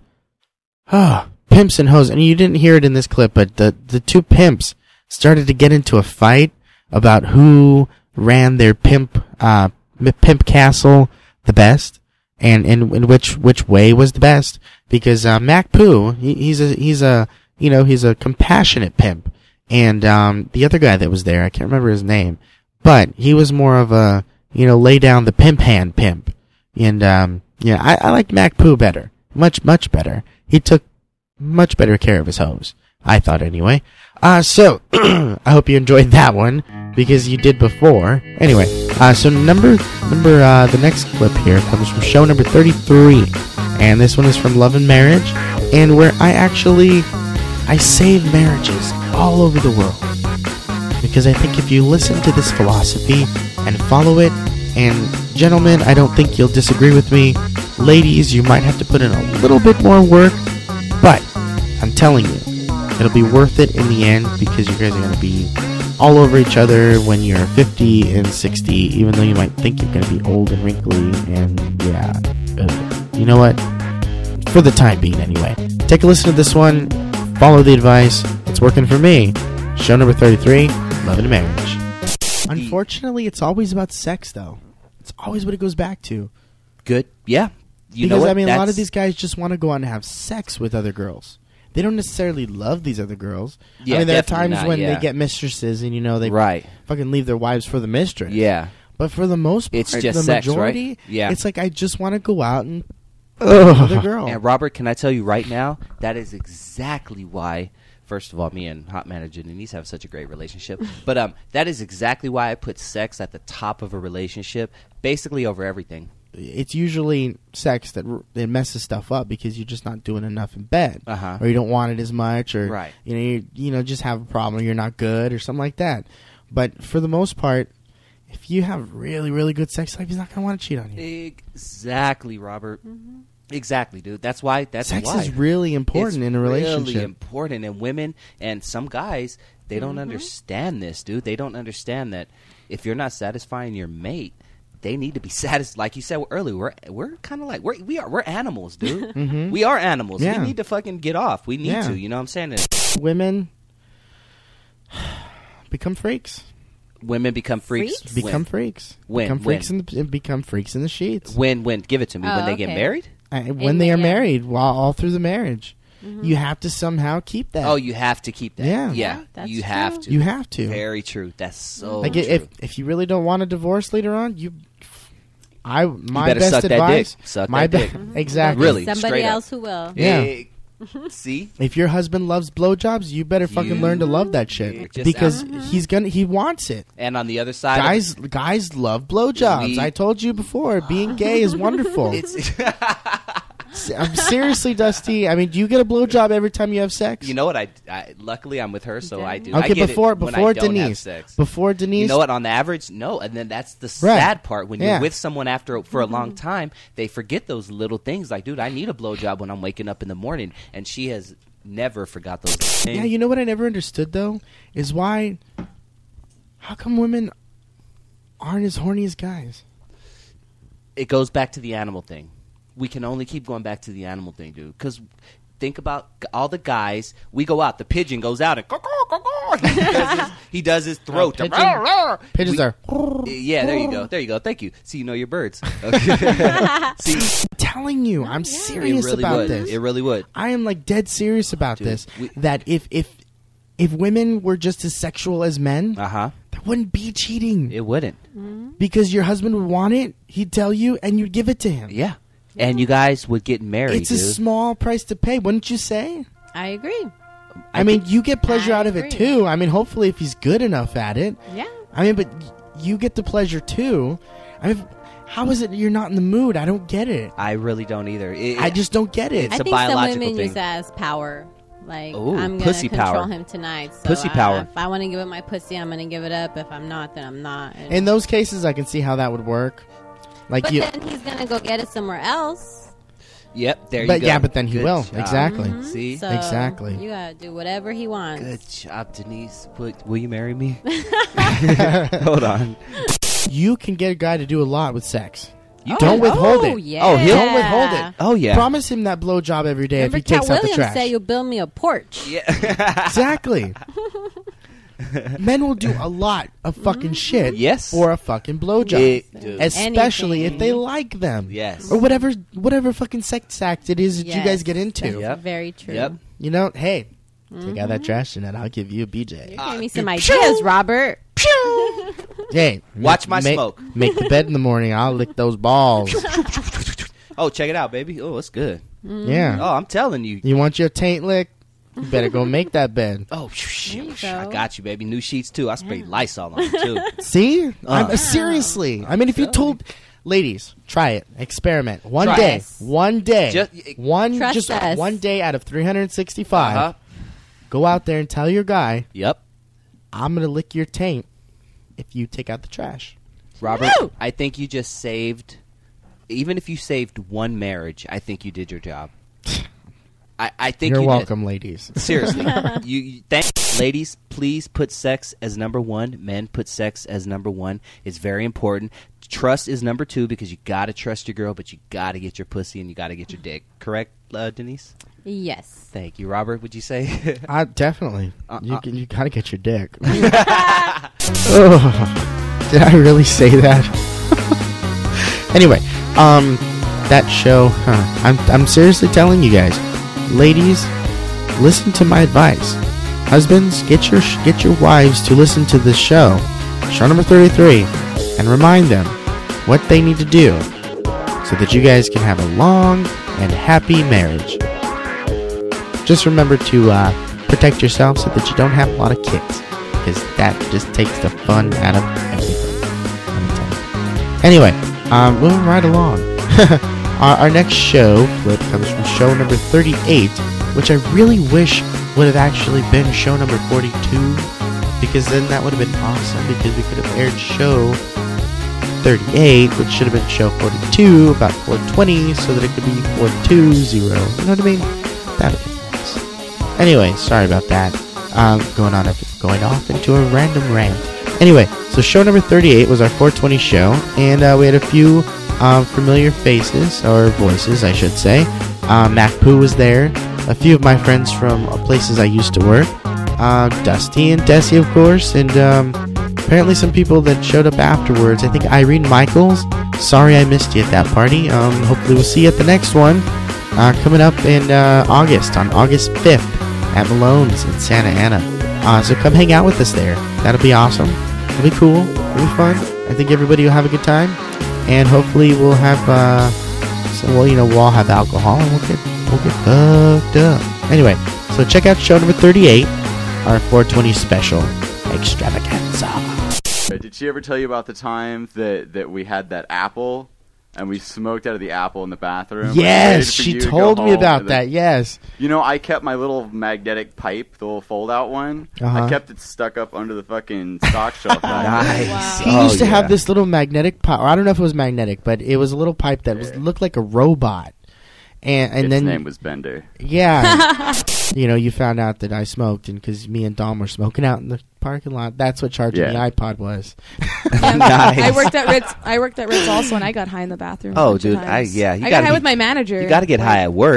Ah, pimps and hoes. And you didn't hear it in this clip, but the, the two pimps started to get into a fight about who ran their pimp uh m- pimp castle the best, and and, and which which way was the best. Because uh, Mac Poo, he, he's a he's a you know he's a compassionate pimp, and um the other guy that was there, I can't remember his name, but he was more of a you know lay down the pimp hand pimp. And um yeah, I, I like Mac Poo better, much much better. He took much better care of his hoes, I thought anyway. Uh, so, I hope you enjoyed that one, because you did before. Anyway, uh, so number, number, uh, the next clip here comes from show number thirty-three, and this one is from Love and Marriage, and where I actually, I save marriages all over the world, because I think if you listen to this philosophy and follow it, and gentlemen, I don't think you'll disagree with me, ladies, you might have to put in a little bit more work, but I'm telling you, it'll be worth it in the end, because you guys are going to be all over each other when you're fifty and sixty, even though you might think you're going to be old and wrinkly, and yeah, ugh. You know what? For the time being anyway. Take a listen to this one, follow the advice, it's working for me. Show number thirty-three, Love and Marriage. Unfortunately, it's always about sex, though. It's always what it goes back to. Good. Yeah. You because, know what? I mean, a lot That's- of these guys just want to go out and have sex with other girls. They don't necessarily love these other girls. Yeah, I mean, there are definitely times not, when yeah. they get mistresses and, you know, they Right. fucking leave their wives for the mistress. Yeah. But for the most part, It's just the sex, right? majority, Yeah. it's like I just want to go out and another girl. And Robert, can I tell you right now, that is exactly why. First of all, me and Hot Manager Denise have such a great relationship. But um, that is exactly why I put sex at the top of a relationship, basically over everything. It's usually sex that r- that messes stuff up because you're just not doing enough in bed, Uh-huh. or you don't want it as much, or Right. you know, you, you know, just have a problem, or you're not good, or something like that. But for the most part, if you have really, really good sex life, he's not gonna want to cheat on you. Exactly, Robert. Exactly, dude. That's why. That's Sex why is really important It's in a relationship. Really important, and women and some guys they don't Mhm. understand this, dude. They don't understand that if you're not satisfying your mate, they need to be satisfied. Like you said earlier, we're we're kind of like we're we are we're animals, dude. Mhm. We are animals. Yeah. We need to fucking get off. We need Yeah. to. You know what I'm saying? And Women become freaks. women become freaks. Freaks? Become when? freaks. When? Become When? freaks in the become freaks in the sheets. When? When? Give it to me. Oh, when they get okay. married? Uh, when they are married, while all through the marriage, you have to somehow keep that. Oh, you have to keep that. Yeah. yeah. Yeah, that's you have true. to. You have to. Very true. That's so like true. if if you really don't want a divorce later on, you. I my better best suck that advice. dick. Suck my that be- dick. exactly. Really, Somebody straight up. else who will. Yeah. Hey, see, if your husband loves blowjobs, you better fucking You- learn to love that shit Just because out- he's gonna he wants it. And on the other side, Guys, guys love blowjobs. We- I told you before, being gay is wonderful. It's I'm seriously, Dusty. I mean, do you get a blowjob every time you have sex? You know what? I, I luckily I'm with her, so I do. Okay, I get before it when before I don't have Denise, sex. before Denise, You know what? On the average, no. And then that's the Right. sad part when Yeah. you're with someone after for a long time, they forget those little things. Like, dude, I need a blowjob when I'm waking up in the morning, and she has never forgot those things. Yeah, you know what I never understood though is why. How come women aren't as horny as guys? It goes back to the animal thing. We can only keep going back to the animal thing, dude. Because think about g- all the guys. We go out. The pigeon goes out and he does his, he does his throat. Oh, pigeon. Pigeons We- are. Yeah, there you go. There you go. Thank you. See, you know your birds. Okay. See, I'm telling you, I'm serious it really about would. this. It really would. I am like dead serious about Dude, this. we- that if if if women were just as sexual as men, Uh huh. there wouldn't be cheating. It wouldn't. Because your husband would want it, he'd tell you, and you'd give it to him. Yeah. And you guys would get married. It's a dude. small price to pay, wouldn't you say? I agree. I, mean, you get pleasure I out of it agree. too. I mean, hopefully, if he's good enough at it. Yeah. I mean, but y- you get the pleasure too. I mean, how is it you're not in the mood? I don't get it. I really don't either. It, I just don't get it. It's I a think some biological women thing. use that as power. Like, Ooh, I'm going pussy to control power. him tonight. So Pussy I- power. If I want to give up my pussy, I'm going to give it up. If I'm not, then I'm not. And- In those cases, I can see how that would work. Like but you, then he's going to go get it somewhere else. Yep, there you but go. yeah, but then he Good will. job. Exactly. Mhm. See? So Exactly. You got to do whatever he wants. Good job, Denise. Will, will you marry me? Hold on. You can get a guy to do a lot with sex. You Oh, don't withhold oh, it. yeah. Oh, he'll- Don't withhold it. Oh, yeah. Promise him that blowjob every day Remember if he takes Cat out the Williams trash. say you'll build me a porch. Yeah. Exactly. Men will do a lot of fucking shit Yes. for a fucking blowjob. It- dude. Especially if they Anything. like them. Yes. Or whatever whatever fucking sex act it is that you Yes, guys get into. that's Yep. very true. Yep. You know, hey, take out that trash and then I'll give you a B J. You're giving me some ideas, Robert. Hey, Watch make- my make- smoke. Make the bed in the morning. I'll lick those balls. Oh, check it out, baby. Oh, it's good. Yeah. Oh, I'm telling you. You want your taint licked? You better go make that bed. Oh, sh- There you sh- I go. got you, baby. New sheets, too. I sprayed Lysol on them, too. See? I'm, Uh. seriously. I mean, if you told... Ladies, try it. Experiment. One Try day. it. One day. Just- one Trust just us. one day out of three hundred sixty-five. Uh-huh. Go out there and tell your guy, Yep. I'm going to lick your taint if you take out the trash. Robert, Woo! I think you just saved... Even if you saved one marriage, I think you did your job. I, I think You're you welcome, ladies. Did. Seriously. you, you thank ladies, please put sex as number one. Men, put sex as number one. It's very important. Trust is number two because you got to trust your girl, but you got to get your pussy and you got to get your dick. Correct, uh, Denise? Yes. Thank you. Robert, would you say? Uh, definitely. Uh, you uh. can, you got to get your dick. Oh, did I really say that? Anyway, um, that show, huh, I'm, I'm seriously telling you guys, ladies, listen to my advice. Husbands, get your sh- get your wives to listen to this show, show number thirty-three, and remind them what they need to do so that you guys can have a long and happy marriage. Just remember to uh, protect yourself so that you don't have a lot of kids, because that just takes the fun out of everything. Let me tell you. Anyway, um, moving right along. our, our next show clip comes from show number thirty-eight, which I really wish would have actually been show number forty-two, because then that would have been awesome, because we could have aired show thirty-eight, which should have been show forty-two, about four twenty, so that it could be four two zero. You know what I mean? That would be nice. Anyway, sorry about that. Um, going on, going off into a random rant. Anyway, so show number thirty-eight was our four twenty show, and uh, we had a few um, familiar faces, or voices, I should say. Uh, Mac Poo was there. A few of my friends from uh, places I used to work. Uh, Dusty and Desi, of course, and um, apparently some people that showed up afterwards. I think Irene Michaels. Sorry I missed you at that party. Um, hopefully we'll see you at the next one. Uh, coming up in uh, August, on August fifth, at Malone's in Santa Ana. Uh, so come hang out with us there. That'll be awesome. It'll be cool. It'll be fun. I think everybody will have a good time. And hopefully we'll have, uh, so, well, you know, we'll all have alcohol and we'll get, we'll get fucked up. Anyway, so check out show number thirty-eight, our four twenty special extravaganza. Did she ever tell you about the time that, that we had that apple and we smoked out of the apple in the bathroom? Yes, she told me about that, yes. You know, I kept my little magnetic pipe, the little fold-out one. Uh-huh. I kept it stuck up under the fucking stock shelf. Nice. Wow. He used to have this little magnetic pipe. I don't know if it was magnetic, but it was a little pipe that was looked like a robot. And, and Its then name was Bender. Yeah. You know, you found out that I smoked, and because me and Dom were smoking out in the parking lot, that's what charging Yeah. the iPod was. Yeah, Nice. I worked at Ritz. I worked at Ritz also, and I got high in the bathroom. a Oh, bunch of dude, I times. yeah, you I gotta got high be- with my manager. You got to get Like, high at work.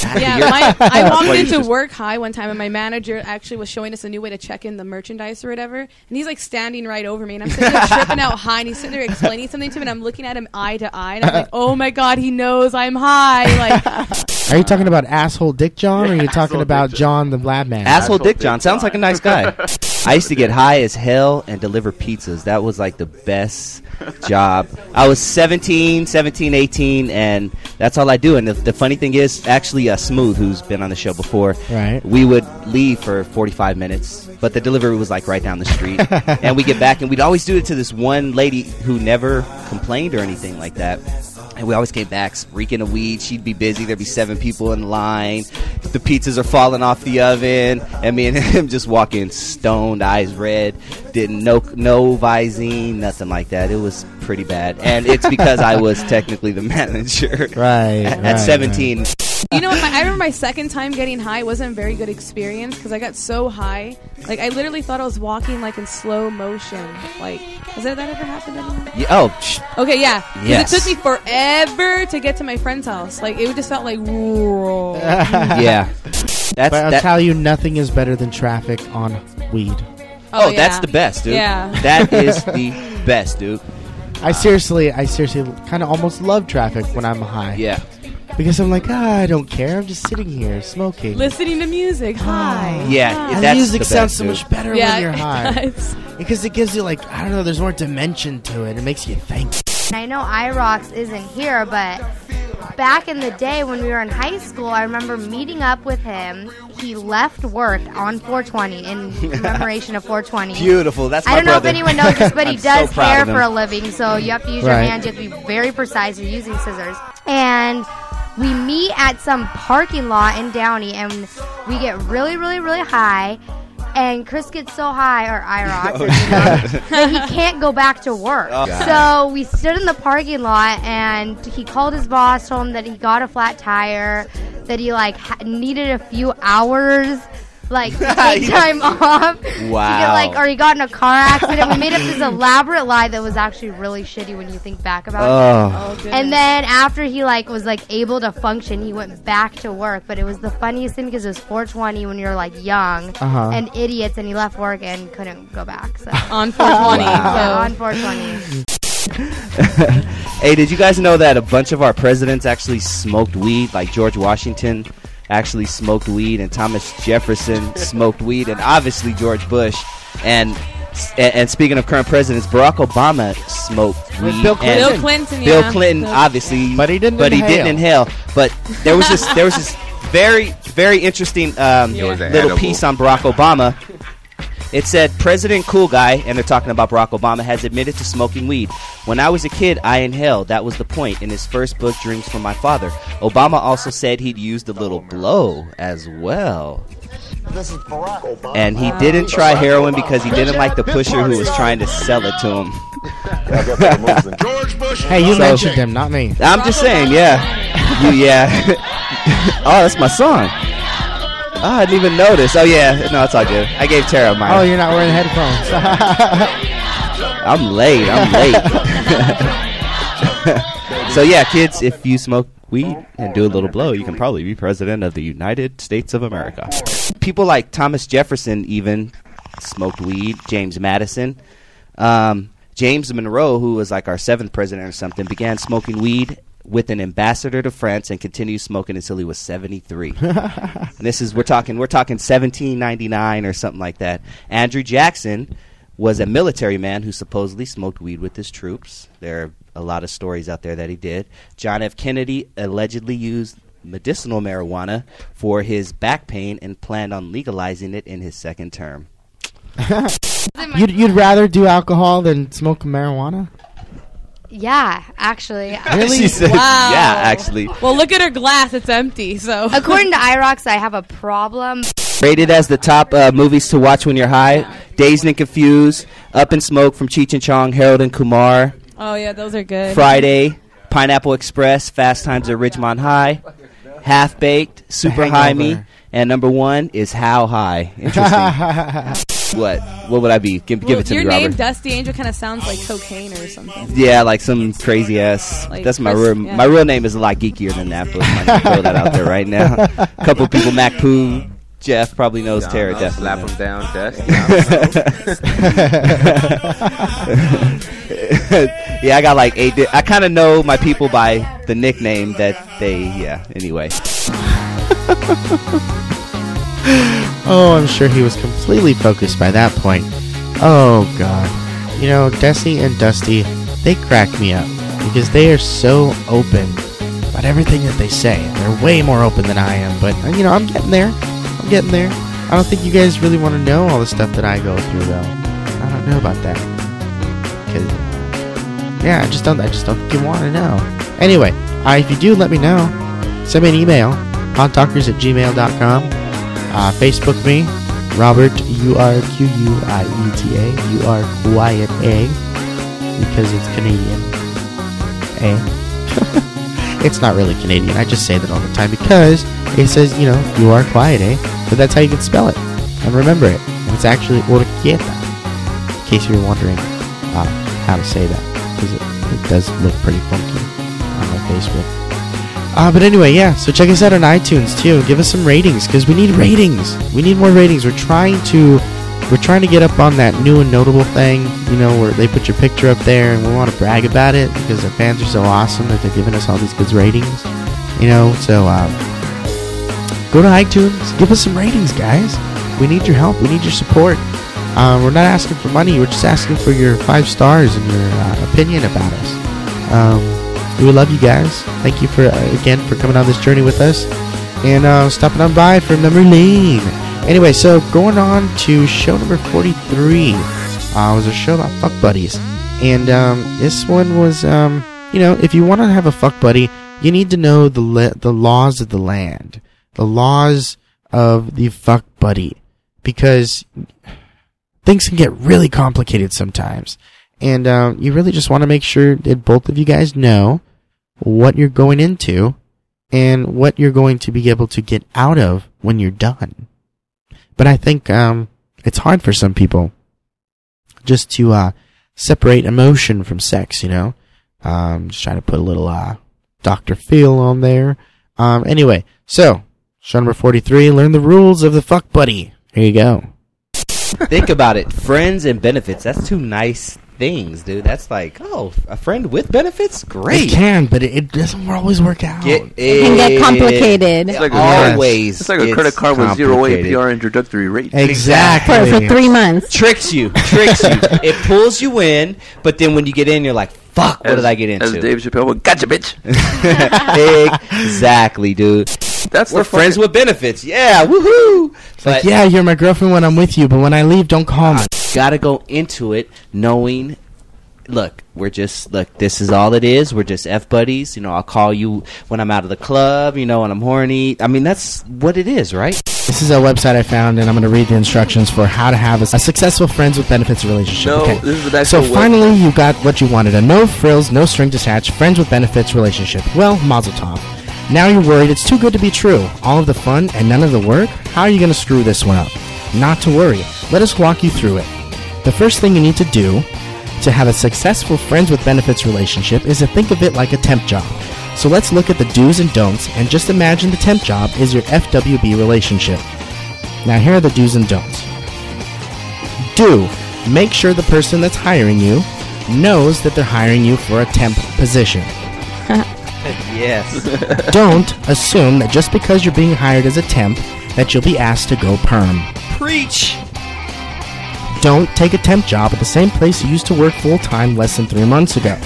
Yeah, You're- my, I That's walked why you into just- work high one time, and my manager actually was showing us a new way to check in the merchandise or whatever. And he's like standing right over me, and I'm sitting there tripping out high, and he's sitting there explaining something to me, and I'm looking at him eye to eye, and I'm like, oh my god, he knows I'm high. Like, Are you talking about asshole Dick John, or are you talking about John the Lab Man? Asshole Dick John sounds like a nice guy. I used to get high as hell and deliver pizzas. That was like the best job. I was seventeen, seventeen, eighteen, and that's all I do. And the, the funny thing is, actually, uh, Smooth, who's been on the show before, Right. we would leave for forty-five minutes, but the delivery was like right down the street. And we get back, and we'd always do it to this one lady who never complained or anything like that. And we always came back reeking of weed. She'd be busy. There'd be seven people in line. The pizzas are falling off the oven. And me and him just walking stoned, eyes red. Didn't no no Visine, nothing like that. It was pretty bad. And it's because I was technically the manager. Right. At, right, at seventeen. right. you know what? My, I remember my second time getting high wasn't a very good experience because I got so high. Like, I literally thought I was walking, like, in slow motion. Like, has that, that ever happened to anyone? Yeah, oh, sh- Okay, yeah. 'Cause Yes. it took me forever to get to my friend's house. Like, it just felt like, whoa. yeah. That's But I'll that, tell you, nothing is better than traffic on weed. Oh, Oh, that's yeah. the best, dude. Yeah. That is the best, dude. I seriously, I seriously kind of almost love traffic when I'm high. Yeah. Because I'm like, ah, I don't care. I'm just sitting here smoking. Listening to music. Hi. Yeah, And that's music the sounds best, so dude. much better Yeah, when you're it high. does. Because it gives you, like, I don't know, there's more dimension to it. It makes you think. I know IROX isn't here, but back in the day when we were in high school, I remember meeting up with him. He left work on four twenty in commemoration of four twenty. Beautiful. That's my I don't know brother. if anyone knows this, but he I'm so does proud hair of him. for a living, so you have to use Right. your hands. You have to be very precise. You're using scissors. And we meet at some parking lot in Downey, and we get really, really, really high. And Chris gets so high, or IROX, Oh, as you know, that he can't go back to work. Oh, God. So we stood in the parking lot, and he called his boss, told him that he got a flat tire, that he like ha- needed a few hours, like to take time off. To get, Wow. like, or he got in a car accident. We made up this elaborate lie that was actually really shitty when you think back about Oh. it. And then after he like was like able to function, he went back to work. But it was the funniest thing because it was four twenty when you're like young Uh-huh. and idiots, and he left work and couldn't go back. So On four twenty. Wow. yeah, So. on four twenty. Hey, did you guys know that a bunch of our presidents actually smoked weed? Like George Washington actually smoked weed, and Thomas Jefferson smoked weed, and obviously George Bush. And and, and speaking of current presidents, Barack Obama smoked With weed. Bill Clinton. and Bill Clinton, Bill yeah. Clinton, Bill- obviously, But he didn't But he inhale. didn't inhale. But there was this there was this very very interesting um, It was little edible. piece on Barack Obama. It said, President Cool Guy, and they're talking about Barack Obama, has admitted to smoking weed. When I was a kid, I inhaled. That was the point. In his first book, Dreams from My Father. Obama also said he'd used a little blow as well. This is Barack Obama. And he didn't try heroin because he didn't like the pusher who was trying to sell it to him. George Bush. Hey, you So- mentioned him, not me. I'm just saying, yeah. You, yeah. Oh, that's my song. Oh, I didn't even notice. Oh, yeah. No, it's all good. I gave Tara mine. Oh, you're not wearing headphones. I'm late. I'm late. So yeah, kids, if you smoke weed and do a little blow, you can probably be president of the United States of America. People like Thomas Jefferson even smoked weed. James Madison, um, James Monroe, who was like our seventh president or something, began smoking weed with an ambassador to France and continued smoking until he was seventy-three. And this is we're talking we're talking seventeen ninety-nine or something like that. Andrew Jackson was a military man who supposedly smoked weed with his troops. There are a lot of stories out there that he did. John F. Kennedy allegedly used medicinal marijuana for his back pain and planned on legalizing it in his second term. you'd, you'd rather do alcohol than smoke marijuana? Yeah, actually. Really? She said, Wow. yeah, actually. Well, look at her glass. It's empty. So According to IROX, I have a problem. Rated as the top uh, movies to watch when you're high: Dazed and Confused, Up in Smoke from Cheech and Chong, Harold and Kumar, Oh yeah, those are good. Friday, Pineapple Express, Fast Times at Ridgemont High, Half Baked, Super High Me, Hangover. and number one is How High. Interesting. What? What would I be? Give, give Well, it to your me, name, Robert. Dusty Angel, kind of sounds like cocaine or something. Yeah, like some crazy ass. Like That's my Chris- real. yeah. My real name is a lot geekier than that, but I might throw that out there right now. A couple people, Mac Poo, Jeff probably knows Yeah, Tara I'll definitely. slap knows. him down, Yeah, I got like eight. Di- I kind of know my people by the nickname that they. Yeah. Anyway. Oh, I'm sure he was completely focused by that point. Oh, God. You know, Desi and Dusty, they crack me up because they are so open about everything that they say. They're way more open than I am, but, you know, I'm getting there. I'm getting there. I don't think you guys really want to know all the stuff that I go through, though. I don't know about that. 'Cause, yeah, I just don't, I just don't think you want to know. Anyway, uh, if you do, let me know. Send me an email, podtalkers at gmail dot com. Uh, Facebook me, Robert, U R Q U I E T A, U R quiet A, because it's Canadian. A. It's not really Canadian, I just say that all the time because it says, you know, you are quiet, eh? But that's how you can spell it, and remember it. And it's actually Orquieta, in case you were wondering uh, how to say that, because it, it does look pretty funky on my Facebook. Uh, but anyway, yeah, so check us out on iTunes too. Give us some ratings because we need ratings. We need more ratings. We're trying to we're trying to get up on that new and notable thing, you know, where they put your picture up there and we want to brag about it because our fans are so awesome that they're giving us all these good ratings. You know, so um, go to iTunes, give us some ratings, guys. We need your help. We need your support. Uh, we're not asking for money. We're just asking for your five stars and your uh, opinion about us. Um, We love you guys. Thank you for uh, again for coming on this journey with us and uh, stopping on by for memory lane. Anyway, so going on to show number forty-three. Uh, was a show about fuck buddies, and um, this one was um, you know, if you want to have a fuck buddy, you need to know the le- the laws of the land, the laws of the fuck buddy, because things can get really complicated sometimes. And um, you really just want to make sure that both of you guys know what you're going into and what you're going to be able to get out of when you're done. But I think um, it's hard for some people just to uh, separate emotion from sex, you know? Um, just trying to put a little uh, Doctor Phil on there. Um, anyway, so, show number forty-three, learn the rules of the fuck buddy. Here you go. Think about it. Friends and benefits. That's two nice things, dude. That's like, oh, a friend with benefits? Great. It can, but it, it doesn't always work out. Get, It can get complicated. It's like always. It's like a credit card with zero A P R introductory rate. Exactly. For, for three months. Tricks you. Tricks you. It pulls you in, but then when you get in, you're like, fuck, what As- did I get into? As Dave Chappelle would, gotcha, bitch. Exactly, dude. That's We're the friends fucking- with benefits. Yeah, woohoo. It's like, yeah, you're my girlfriend when I'm with you, but when I leave, don't call me. Gotta go into it knowing, look, we're just, look, this is all it is. We're just F buddies. You know, I'll call you when I'm out of the club, you know, when I'm horny. I mean, that's what it is, right? This is a website I found, and I'm going to read the instructions for how to have a, a successful friends with benefits relationship. No, okay. this is the So actual web- finally, you got what you wanted: a no frills, no strings attached, friends with benefits relationship. Well, mazel tov. Now you're worried it's too good to be true. All of the fun and none of the work? How are you going to screw this one up? Not to worry. Let us walk you through it. The first thing you need to do to have a successful friends with benefits relationship is to think of it like a temp job. So let's look at the do's and don'ts and just imagine the temp job is your F W B relationship. Now here are the do's and don'ts. Do. Make sure the person that's hiring you knows that they're hiring you for a temp position. Yes. Don't assume that just because you're being hired as a temp that you'll be asked to go perm. Preach. Don't take a temp job at the same place you used to work full-time less than three months ago.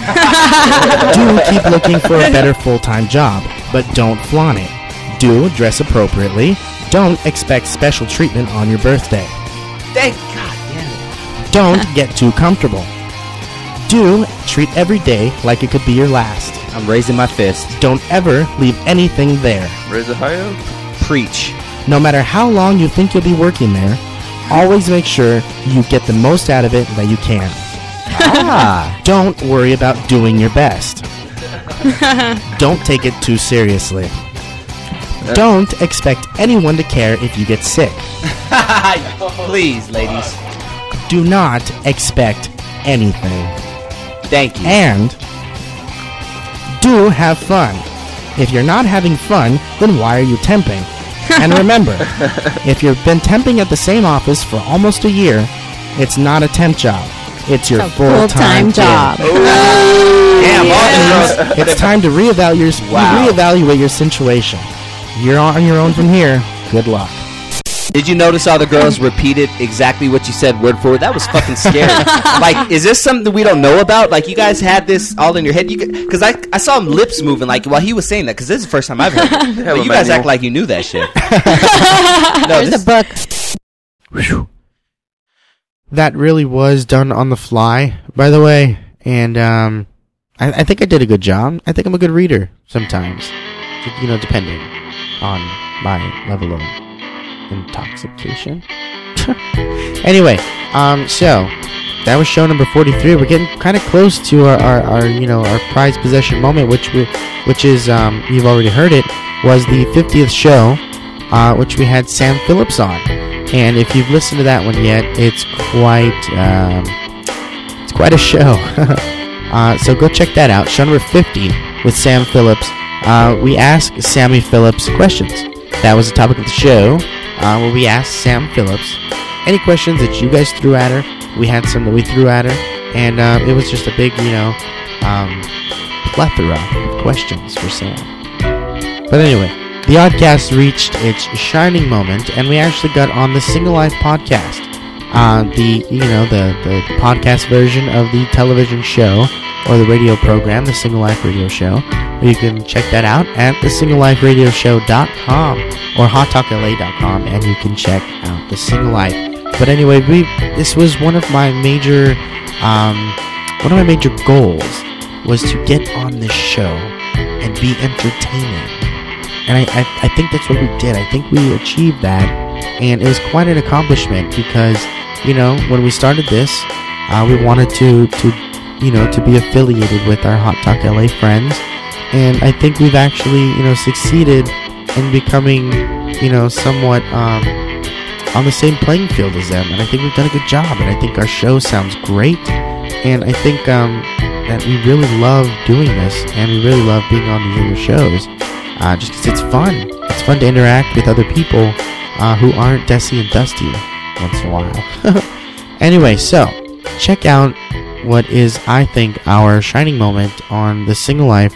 Do keep looking for a better full-time job, but don't flaunt it. Do dress appropriately. Don't expect special treatment on your birthday. Thank God damn it. Don't get too comfortable. Do treat every day like it could be your last. I'm raising my fist. Don't ever leave anything there. Raise it higher. Preach. No matter how long you think you'll be working there, always make sure you get the most out of it that you can. Ah. Don't worry about doing your best. Don't take it too seriously. Don't expect anyone to care if you get sick. Please, ladies. do not expect anything. Thank you. And do have fun. If you're not having fun, then why are you temping? And remember, if you've been temping at the same office for almost a year, it's not a temp job. It's your It's a full-time, full-time job. gig. Damn, Yes. It's time to reevaluate your, Wow. reevaluate your situation. You're on your own from here. Good luck. Did you notice all the girls repeated exactly what you said word for word? That was fucking scary. Like, is this something that we don't know about? Like, you guys had this all in your head? Because I, I saw him lips moving, like, while he was saying that, because this is the first time I've heard it. But you guys act like you knew that shit. No, There's this- a book. Whew. That really was done on the fly, by the way, and um, I, I think I did a good job. I think I'm a good reader sometimes, you know, depending on my level of intoxication. Anyway, um, so that was show number forty-three. We're getting kind of close to our, our, our, you know, our prized possession moment, which we, which is, um, you've already heard it, was the fiftieth show, uh, which we had Sam Phillips on. And if you've listened to that one yet, it's quite, um, it's quite a show. uh, so go check that out. Show number fifty with Sam Phillips. Uh, we asked Sammy Phillips questions. That was the topic of the show, uh, where we asked Sam Phillips any questions that you guys threw at her. We had some that we threw at her, and uh, it was just a big, you know, um, plethora of questions for Sam. But anyway, the Oddcast reached its shining moment, and we actually got on the Single Life podcast, uh, the you know the, the podcast version of the television show or the radio program, the Single Life Radio Show. You can check that out at the single life radio show dot com or hot talk L A dot com, and you can check out the Single Life. But anyway, we this was one of my major um, one of my major goals was to get on this show and be entertaining. And I, I, I think that's what we did. I think we achieved that. And it was quite an accomplishment because, you know, when we started this, uh, we wanted to, to, you know, to be affiliated with our Hot Talk L A friends. And I think we've actually, you know, succeeded in becoming, you know, somewhat um, on the same playing field as them. And I think we've done a good job. And I think our show sounds great. And I think um, that we really love doing this. And we really love being on these other shows. Uh, just because it's fun. It's fun to interact with other people uh, who aren't Desi and Dusty once in a while. Anyway, so check out what is, I think, our shining moment on the Single Life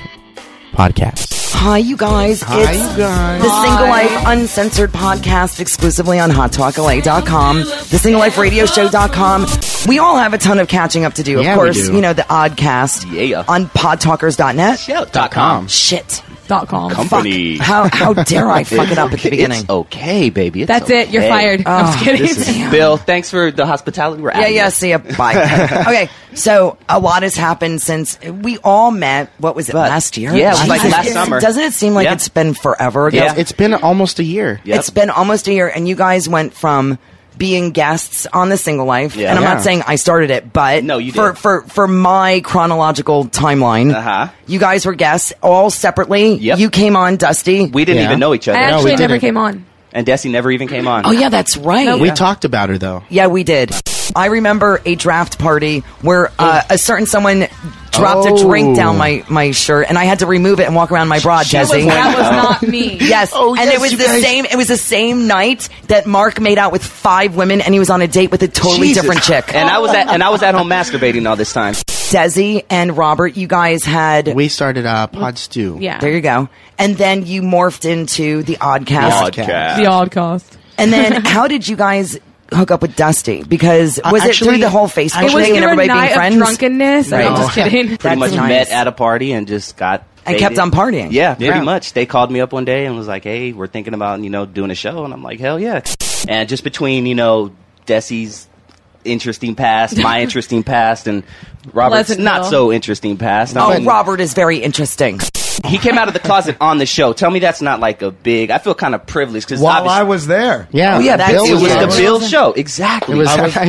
podcast. Hi, you guys. Hi, it's you guys. the Single Life Uncensored podcast exclusively on hot talk L A dot com, the single life radio show dot com. We all have a ton of catching up to do. Of Yeah, we course, do. you know, the Oddcast Yeah. on pod talkers dot net. Dot com. Shit. Dot com. Company. How how dare I fuck it up at the beginning? It's okay, baby. It's That's it. You're okay. fired. I'm just Oh, kidding. This is Bill. Thanks for the hospitality. We're out Yeah, of yeah, here. see ya. Bye. Okay, so a lot has happened since we all met. What was it, But- last year? yeah, it was like Jesus, last it- summer. Doesn't it seem like Yeah. it's been forever ago? Yeah. It's been almost a year. Yep. It's been almost a year, and you guys went from being guests on the Single Life, Yeah. and I'm Yeah. not saying I started it, but No, you for did. for for my chronological timeline, Uh-huh. you guys were guests all separately. Yep. You came on, Dusty. We didn't Yeah. even know each other. I No, actually we never didn't. came on. And Desi never even came on. Oh yeah, that's right. We talked about her, though. Yeah, we did. I remember a draft party where uh, a certain someone dropped Oh. a drink down my, my shirt, and I had to remove it and walk around my bra, Jesse. That was not me. Yes, Oh, and yes, it was you the guys- same. It was the same night that Mark made out with five women, and he was on a date with a totally Jesus. different chick. And I was at and I was at home masturbating all this time. Desi and Robert, you guys had. We started uh, Pod Stew. Yeah. There you go. And then you morphed into the Oddcast. Podcast. The odd cost. And then, how did you guys hook up with Dusty? Because Uh, was it actually- through the whole Facebook It was thing and through a everybody being night of friends? drunkenness. Right. No, I'm just kidding. Pretty That's much nice. met at a party and just got And dated. kept on partying. Yeah, pretty Yeah. much. They called me up one day and was like, "Hey, we're thinking about you know doing a show," and I'm like, "Hell yeah!" And just between you know Desi's interesting past, my interesting past, and Robert's Pleasantville. not so interesting past. Oh, I mean, Robert is very interesting. he came out of the closet on the show. Tell me that's not like a big. I feel kind of privileged because While I was there. Yeah. Oh, yeah, that's- Bill it was there. the Bill show. Exactly. It was, I was- I,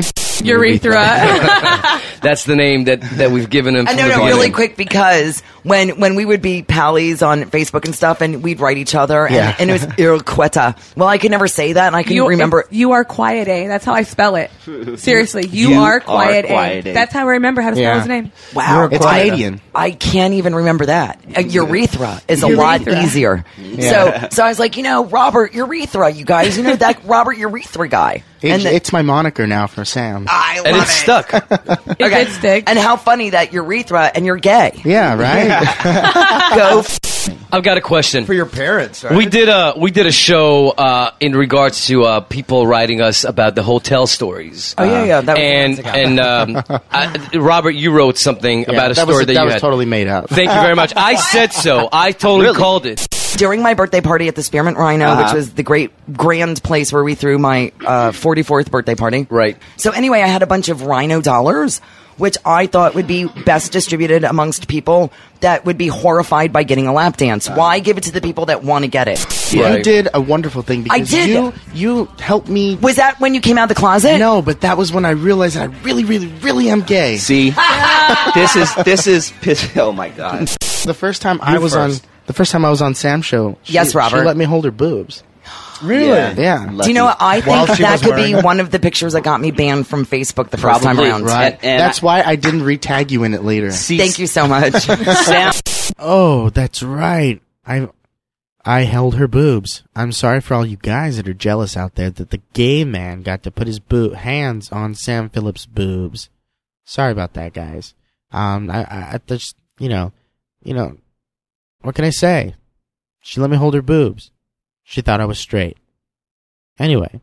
Urethra. That's the name that, that we've given him. I know, no, really quick, because when when we would be pallies on Facebook and stuff, and we'd write each other, and, Yeah. and it was Iroqueta. Well, I could never say that, and I couldn't You, remember. it's- you are quiet A. That's how I spell it. Seriously, you, You are are quiet, quiet A. A. That's how I remember how to spell Yeah. his name. Wow, It's I- Canadian. I can't even remember that. Uh, urethra is a lot Urethra. easier. Yeah. So, so I was like, you know, Robert Urethra, you guys, you know that Robert Urethra guy. It- And the- it's my moniker now for Sam. I love And it's it. stuck. It did stick. And how funny that urethra and you're gay. Yeah, right. Go. F- I've got a question for your parents. Right? We did a we did a show uh, in regards to uh, people writing us about the hotel stories. Oh, yeah, yeah, that was and months ago. and um, I, Robert, you wrote something about a that story was, that, that you was had. totally made up. Thank you very much. I said so. I totally called it. During my birthday party at the Spearmint Rhino, Uh-huh. which was the great grand place where we threw my uh, forty-fourth birthday party. Right. So anyway, I had a bunch of Rhino dollars, which I thought would be best distributed amongst people that would be horrified by getting a lap dance. Why give it to the people that want to get it? You did a wonderful thing because I did. you you helped me. Was that when you came out of the closet? No, but that was when I realized that I really, really, really am gay. See, this is this is piss. Oh my god! The first time I You was first. on the first time I was on Sam's show. She, Yes, Robert. She let me hold her boobs. Really? Yeah. yeah. Do you know what? I think that could be one of the pictures that got me banned from Facebook the first time Probably, around. right? That's why I didn't retag you in it later. Thank you so much. Sam. Oh, that's right. I I held her boobs. I'm sorry for all you guys that are jealous out there that the gay man got to put his boo- hands on Sam Phillips' boobs. Sorry about that, guys. Um, I, I, I just, you know, you know, what can I say? She let me hold her boobs. She thought I was straight. Anyway,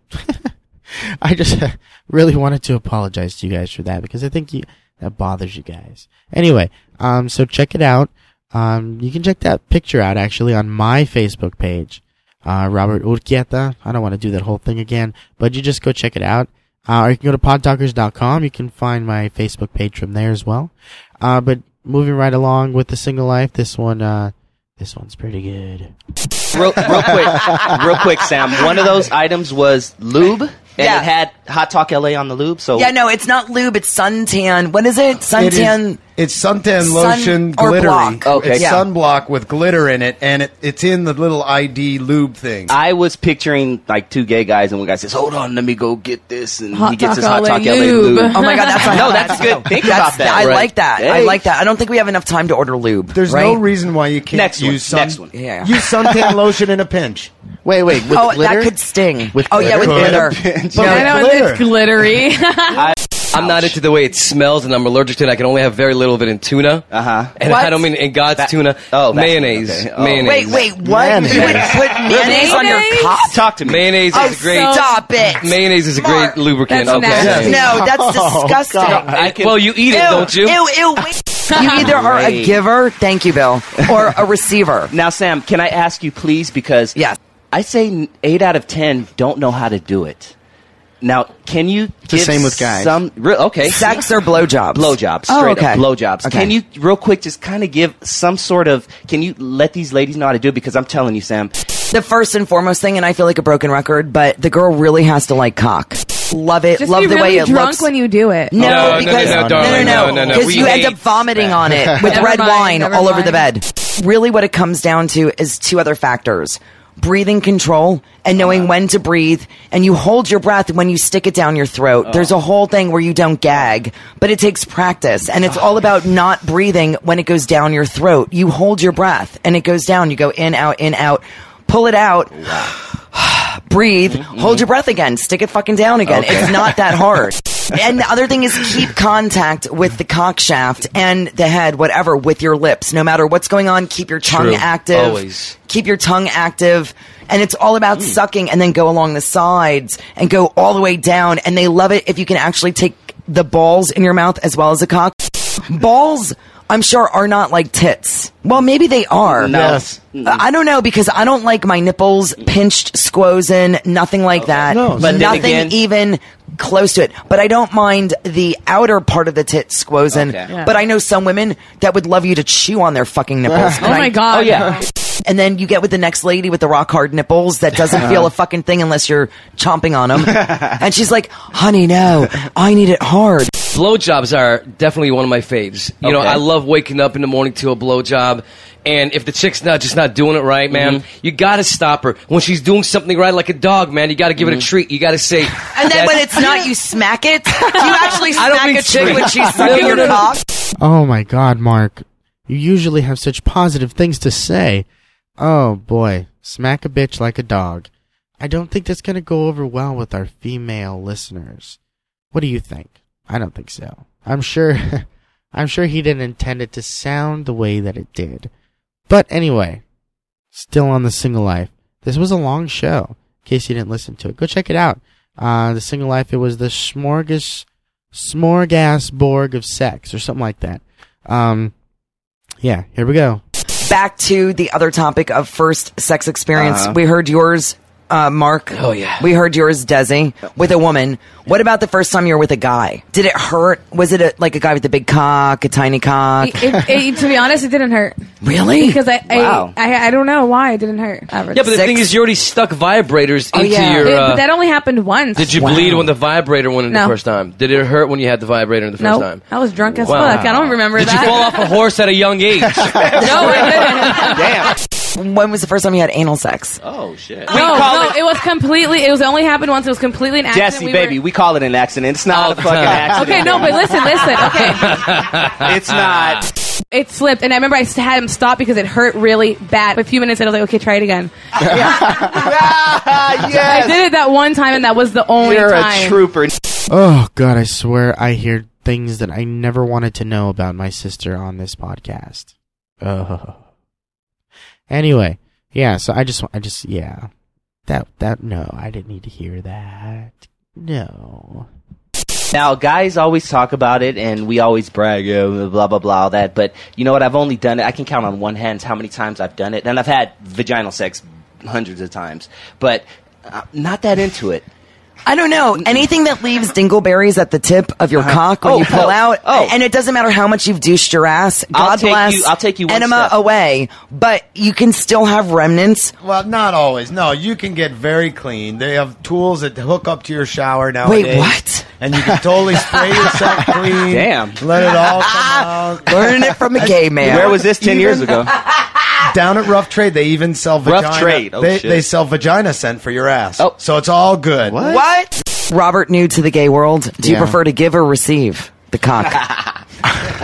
I just really wanted to apologize to you guys for that because I think you, that bothers you guys. Anyway, um, so check it out. Um, you can check that picture out actually on my Facebook page, uh, Robert Urquieta. I don't want to do that whole thing again, but you just go check it out. Uh, or you can go to pod talkers dot com. You can find my Facebook page from there as well. Uh, but moving right along with the single life, this one, uh, this one's pretty good. Real, real quick, real quick, Sam. One of those items was lube, and Yeah. it had Hot Talk L A on the lube. So Yeah, no, it's not lube. It's suntan. What is it? Suntan. It's suntan Sun lotion or glittery. block. Okay. It's Yeah. sunblock with glitter in it, and it, it's in the little I D lube thing. I was picturing like two gay guys, and one guy says, "Hold on, let me go get this," and Hot he gets Talk his Hot L A Talk L A lube. lube. Oh my god, that's not no, how that's that's- good. Think That's- about that. I Right. like that. I Hey. like that. I don't think we have enough time to order lube. There's right? no reason why you can't Next one, use sun- next one. Yeah. Use suntan lotion in a pinch. Wait, wait. With oh, glitter? that could sting. With oh yeah, with glitter? glitter. But I with know glitter. it's glittery. I, I'm not into the way it smells, and I'm allergic to it. I can only have very little of it in tuna. Uh huh. And What? I don't mean in God's tuna. oh, that's- mayonnaise. okay. Oh. Mayonnaise. Wait, wait, what? You would put mayonnaise on your cock? Talk to me. Mayonnaise Oh, is a great. stop it. Mayonnaise is a Mark. great lubricant. That's okay. nasty. No, that's Oh, disgusting. I can, well, you eat it, Ew, don't you? Ew, ew, wait. You either are a Great. giver, thank you, Bill, or a receiver. Now, Sam, can I ask you, please? Because Yes. I say eight out of ten don't know how to do it. Now, can you the give same with guys. Some re- okay, Sex or blowjobs? blowjobs, Oh, straight okay. up blowjobs. Okay. Can you real quick just kind of give some sort of? Can you let these ladies know how to do it? Because I'm telling you, Sam. The first and foremost thing, and I feel like a broken record, but the girl really has to like cock. Love it. Just Love be the really way it drunk looks. when you do it. No, No, no, no, because no, no, darling, no, no, no, no. because We you end hate up vomiting on it with Never red mind, wine never all over the mind. bed. Really, what it comes down to is two other factors: breathing control and knowing when to breathe. And you hold your breath when you stick it down your throat. There's a whole thing where you don't gag, but it takes practice, and it's all about not breathing when it goes down your throat. You hold your breath, and it goes down. You go in, out, in, out. Pull it out. Breathe, hold your breath again, stick it fucking down again. Okay. It's not that hard. And the other thing is keep contact with the cock shaft and the head, whatever, with your lips. No matter what's going on, keep your tongue True. active. Always. Keep your tongue active. And it's all about sucking and then go along the sides and go all the way down. And they love it if you can actually take the balls in your mouth as well as the cock. Balls, I'm sure, are not like tits. Well, maybe they are. No. Yes. I don't know because I don't like my nipples pinched, squozen, nothing like that. No, but but then nothing again- even close to it. But I don't mind the outer part of the tit squozen. Okay. Yeah. But I know some women that would love you to chew on their fucking nipples. Oh my God. Oh, yeah. And then you get with the next lady with the rock hard nipples that doesn't feel a fucking thing unless you're chomping on them. And she's like, honey, no, I need it hard. Blowjobs are definitely one of my faves. You know, Okay. I love waking up in the morning to a blowjob. And if the chick's not just not doing it right, man, Mm-hmm. you gotta stop her. When she's doing something right, like a dog, man, you gotta give it a treat. You gotta say. And then when it's not, you smack it. Do you actually I don't smack mean a chick treat. when she's sucking your cock? Oh my God, Mark. You usually have such positive things to say. Oh boy, smack a bitch like a dog. I don't think that's going to go over well with our female listeners. What do you think? I don't think so. I'm sure I'm sure he didn't intend it to sound the way that it did. But anyway, still on The Single Life. This was a long show. In case you didn't listen to it, go check it out. Uh, The Single Life, it was the smorgas smorgasbord of sex or something like that. Um, yeah, here we go. Back to the other topic of first sex experience. Uh-huh. We heard yours, uh, Mark. Oh, yeah. We heard yours, Desi, with a woman. What about the first time you were with a guy? Did it hurt? Was it a, like a guy with a big cock, a tiny cock? It, it, it, to be honest, it didn't hurt. Really? Because I, Wow. I, I, I don't know why it didn't hurt. Yeah, but the thing is, you already stuck vibrators Oh, into yeah. your. It- Uh, but that only happened once. did you Wow. bleed when the vibrator went in No. the first time? Did it hurt when you had the vibrator in the first Nope. time? I was drunk as Wow. fuck. I don't remember Did that. you fall off a horse at a young age? No, I didn't. Damn. When was the first time you had anal sex? Oh shit. No, no, it was completely. It was only happened once. It was completely an accident. Jesse, We baby, were- we call it an accident. It's not a fucking accident. Okay, no, but listen, listen. Okay, It's not. it slipped, and I remember I had him stop because it hurt really bad. For a few minutes, I was like, "Okay, try it again." I did it that one time, and that was the only You're time. a trooper. Oh God, I swear I hear things that I never wanted to know about my sister on this podcast. Oh. Anyway, yeah. So I just, I just, yeah. That, that. No, I didn't need to hear that. No. Now, guys always talk about it, and we always brag, yeah, blah, blah, blah, all that. But you know what? I've only done it. I can count on one hand how many times I've done it. And I've had vaginal sex hundreds of times. But I'm not that into it. I don't know. Anything that leaves dingleberries at the tip of your cock when Oh, you pull oh, out, oh. and it doesn't matter how much you've douched your ass. God I'll take bless. you- I'll take you one enema step. away, but you can still have remnants. Well, not always. No, you can get very clean. They have tools that hook up to your shower nowadays. Wait, what? And you can totally spray yourself clean. Damn. Let it all come out. Learning it from a gay man. Where was this ten Even- years ago? Down at Rough Trade, they even sell Rough vagina. Trade. Oh, they, shit. they sell vagina scent for your ass. Oh. So it's all good. What? Robert, new to the gay world. Do you Yeah. prefer to give or receive the cock? no,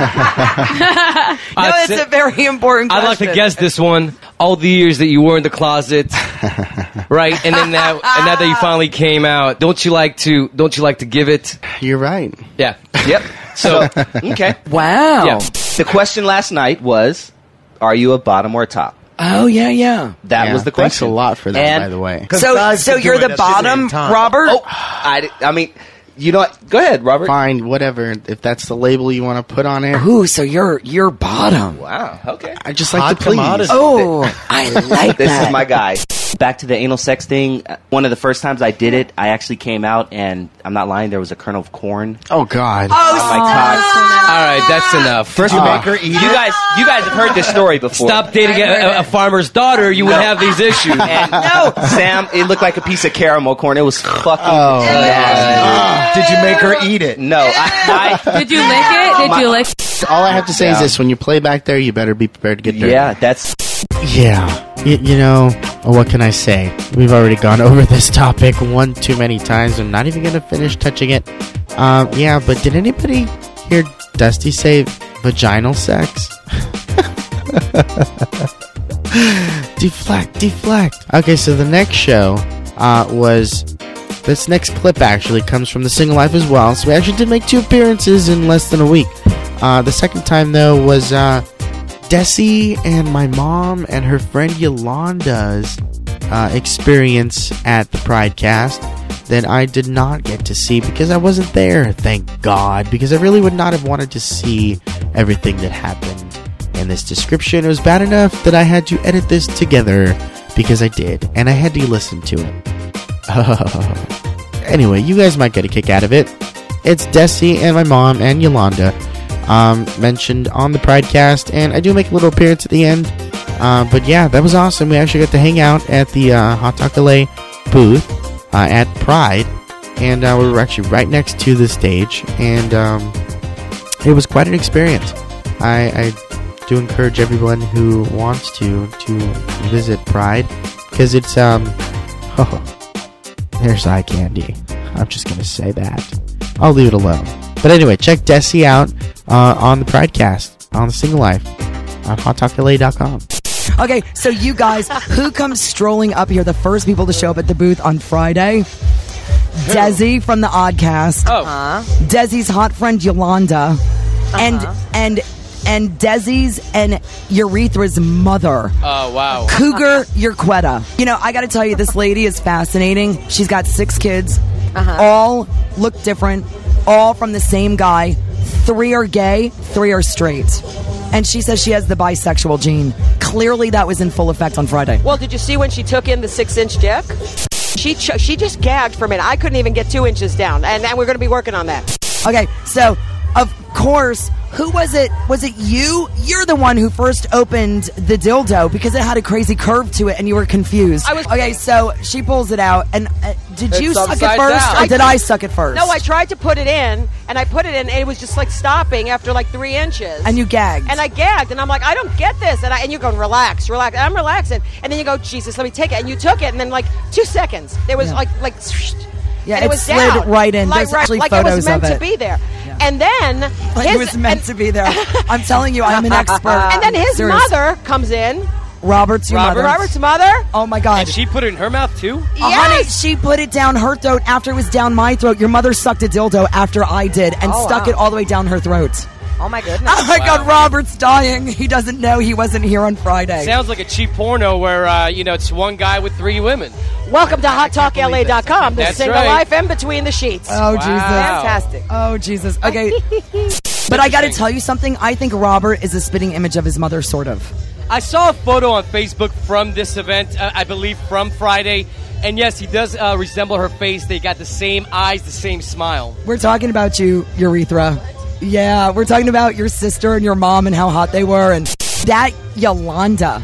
I'd it's say- a very important I'd question. like to guess this one. All the years that you were in the closet, right? And then now, and now that you finally came out, don't you like to? Don't you like to give it? You're right. Yeah. Yep. So, Okay. Wow. yeah. The question last night was, are you a bottom or a top? Oh, yeah, yeah. That Yeah, was the thanks question. a lot for that, And- by the way. 'Cause So, guys so can do you're it the at shitty bottom, time. Robert? Oh, I, di- I mean, you know what? Go ahead, Robert. Fine, whatever. If that's the label you want to put on it. Ooh, so you're you're bottom. Wow. Okay. I just like Hot to please. commodity. Oh, I like This that. is my guy. Back to the anal sex thing. uh, One of the first times I did it, I actually came out, and I'm not lying. There was a kernel of corn Oh God. Oh, on my cock. All right, that's enough. First, you make her eat You it. guys, you guys have heard this story before. Stop dating a, a farmer's daughter. You would have these issues. And no, Sam, it looked like a piece of caramel corn. It was fucking Oh, nasty. Did you make her eat it? No, I, I Did you lick it? Did you lick? All I have to say is Yeah. this: when you play back there, you better be prepared to get dirty. yeah, that's Yeah. Y- you know, what can I say? We've already gone over this topic one too many times. I'm not even going to finish touching it. Um, yeah, but did anybody hear Dusty say vaginal sex? Deflect, deflect. Okay, so the next show uh, was... This next clip actually comes from The Single Life as well. So we actually did make two appearances in less than a week. Uh, the second time, though, was... Uh, Desi and my mom and her friend Yolanda's uh, experience at the Pridecast that I did not get to see because I wasn't there, thank God, because I really would not have wanted to see everything that happened in in this description. It was bad enough that I had to edit this together because I did, and I had to listen to it. Anyway, you guys might get a kick out of it. It's Desi and my mom and Yolanda um, mentioned on the Pridecast, and I do make a little appearance at the end. Uh, but yeah, that was awesome. We actually got to hang out at the uh, Hot Talk L A booth uh, at Pride, and uh, we were actually right next to the stage, and um, it was quite an experience. I, I do encourage everyone who wants to to visit Pride, because it's um oh, there's eye candy. I'm just gonna say that. I'll leave it alone. But anyway, check Desi out uh, on the Pridecast on the Single Life on hot talk L A dot com. Okay, so you guys, who comes strolling up here, the first people to show up at the booth on Friday? Desi from the Oddcast. Oh. Uh-huh. Desi's hot friend Yolanda. Uh-huh. And and and Desi's and Urethra's mother. Oh, wow. Cougar Urquetta. You know, I got to tell you, this lady is fascinating. She's got six kids. Uh-huh. All look different. All from the same guy. Three are gay, three are straight. And she says she has the bisexual gene. Clearly that was in full effect on Friday. Well, did you see when she took in the six-inch dick? She ch- she just gagged for a minute. I couldn't even get two inches down. And, and we're going to be working on that. Okay, so, of course, who was it? Was it you? You're the one who first opened the dildo because it had a crazy curve to it and you were confused. I was Okay, so she pulls it out. And uh, did It's you suck it upside first down. or did I suck it first? No, I tried to put it in, and I put it in, and it was just like stopping after like three inches. And you gagged. And I gagged, and I'm like, I don't get this. And, I, and you're going, relax, relax. And I'm relaxing. And then you go, Jesus, let me take it. And you took it, and then like two seconds, there was Yeah. like, like, Yeah, and it it was slid down. right in. Like, There's right, actually like photos it was meant of to it. be there. And then Like his, it was meant and, to be there. I'm telling you, I'm an expert. And then his Serious. mother comes in. Robert's your Robert, mother. Robert's mother. Oh my God. And she put it in her mouth too? Uh, honey, she put it down her throat after it was down my throat. Your mother sucked a dildo after I did and Oh, stuck wow. it all the way down her throat. Oh my goodness. Oh my God, Robert's dying. He doesn't know he wasn't here on Friday. Sounds like a cheap porno where, uh, you know, it's one guy with three women. Welcome to hot talk L A dot com, the That's single right. life in between the sheets. Oh, Jesus. Fantastic. Oh, Jesus. Okay. But I got to tell you something. I think Robert is a spitting image of his mother, sort of. I saw a photo on Facebook from this event, uh, I believe from Friday, and yes, he does uh, resemble her face. They got the same eyes, the same smile. We're talking about you, Urethra. Yeah, we're talking about your sister and your mom and how hot they were. And that Yolanda,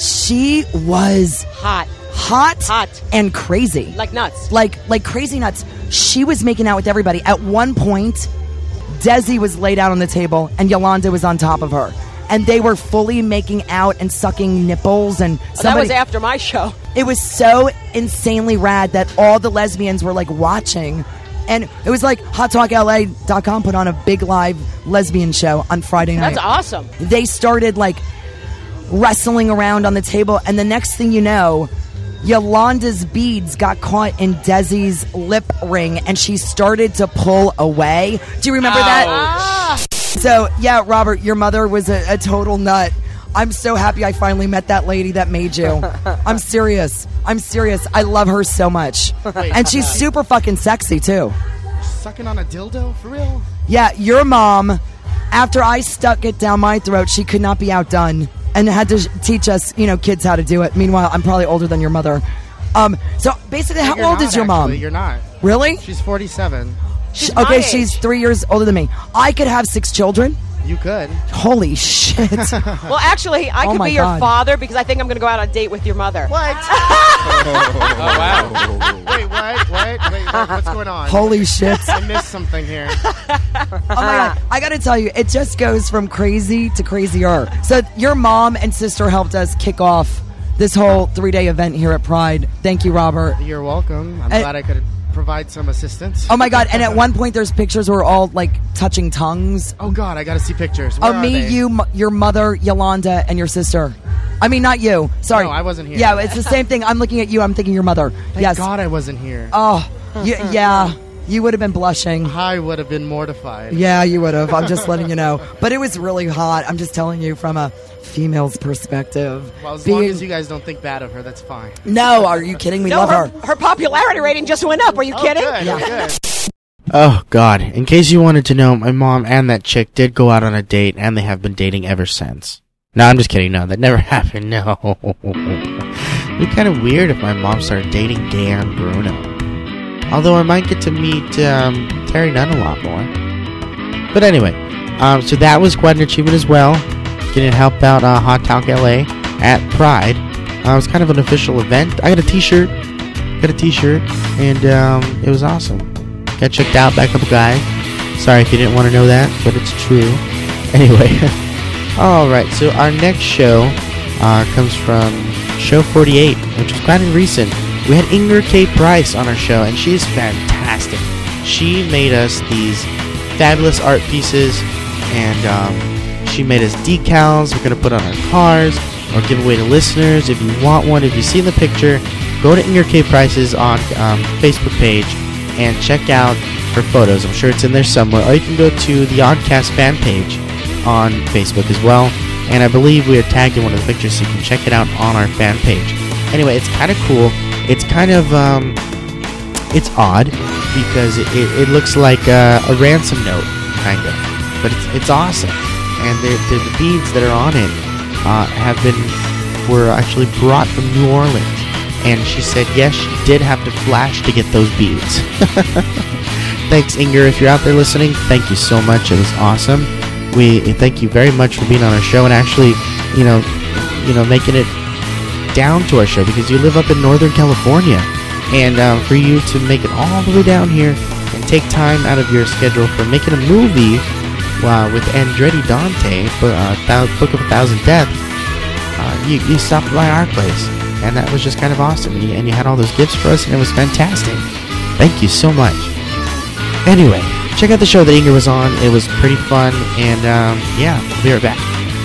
she was hot. Hot. Hot. And crazy. Like nuts. Like like crazy nuts. She was making out with everybody. At one point, Desi was laid out on the table and Yolanda was on top of her. And they were fully making out and sucking nipples and Well, that somebody, was after my show. it was so insanely rad that all the lesbians were like watching. And it was like hot talk L A dot com put on a big live lesbian show on Friday night. That's awesome. They started like wrestling around on the table, and the next thing you know, Yolanda's beads got caught in Desi's lip ring, and she started to pull away. Do you remember that? So, yeah, Robert, your mother was a, a total nut. I'm so happy I finally met that lady that made you. I'm serious. I'm serious. I love her so much. Wait. And she's super fucking sexy, too. Sucking on a dildo? For real? Yeah, your mom, after I stuck it down my throat, she could not be outdone and had to sh- teach us, you know, kids how to do it. Meanwhile, I'm probably older than your mother. Um, so basically, how You're old not, is your mom? actually. You're not. Really? She's forty-seven. Sh- okay, she's three years older than me. I could have six children. You could. Holy shit. Well, actually, I Oh could my be your God. father because I think I'm going to go out on a date with your mother. What? Oh, wow. Wait, what? What? Wait, what? What's going on? Holy shit. I missed something here. Oh my God. I gotta tell you, it just goes from crazy to crazier. So your mom and sister helped us kick off this whole three-day event here at Pride. Thank you, Robert. You're welcome. I'm And- glad I could provide some assistance. Oh my God. And at one point, there's pictures where we're all like touching tongues. Oh God, I gotta see pictures. Where Of are me, they? you, m- your mother, Yolanda, and your sister. I mean, not you. Sorry. No, I wasn't here. Yeah, it's the same thing. I'm looking at you. I'm thinking your mother. Thank yes. God I wasn't here. Oh, y- yeah. You would have been blushing. I would have been mortified. Yeah, you would have. I'm just letting you know. But it was really hot. I'm just telling you from a female's perspective. Well, as long Being- as you guys don't think bad of her, that's fine. No, are you kidding? We No, love her, her. her popularity rating just went up. Are you Oh, kidding? good, Yeah. good. Oh, God. In case you wanted to know, my mom and that chick did go out on a date, and they have been dating ever since. No, I'm just kidding. No, that never happened. No. It'd be kind of weird if my mom started dating Dan Bruno. Although I might get to meet um, Terry Nunn a lot more. But anyway, um, so that was quite an achievement as well. Getting to help out uh, Hot Talk L A at Pride. Uh, it was kind of an official event. I got a t-shirt. Got a t-shirt. And um, it was awesome. Got checked out by a couple guys. Sorry if you didn't want to know that, but it's true. Anyway. Alright, so our next show uh, comes from Show forty-eight, which was quite recent. We had Inger K. Price on our show, and she is fantastic. She made us these fabulous art pieces, and um, she made us decals we're going to put on our cars or give away to listeners. If you want one, if you see the picture, go to Inger K. Price's on um, Facebook page and check out her photos. I'm sure it's in there somewhere. Or you can go to the Oddcast fan page on Facebook as well, and I believe we are tagged in one of the pictures, so you can check it out on our fan page. Anyway, it's kind of cool. It's kind of um, it's odd because it, it, it looks like a, a ransom note, kind of, but it's it's awesome. And the the beads that are on it uh, have been were actually brought from New Orleans, and she said yes, she did have to flash to get those beads. Thanks, Inger, if you're out there listening. Thank you so much. It was awesome. We thank you very much for being on our show and actually, you know, you know, making it down to our show because you live up in Northern California, and um, for you to make it all the way down here and take time out of your schedule for making a movie uh, with Andretti Dante for uh, Thou- Book of a Thousand Deaths, uh, you you stopped by our place, and that was just kind of awesome. And you, and you had all those gifts for us, and it was fantastic. Thank you so much. Anyway. Check out the show that Inger was on. It was pretty fun. And, um, yeah, we'll be right back.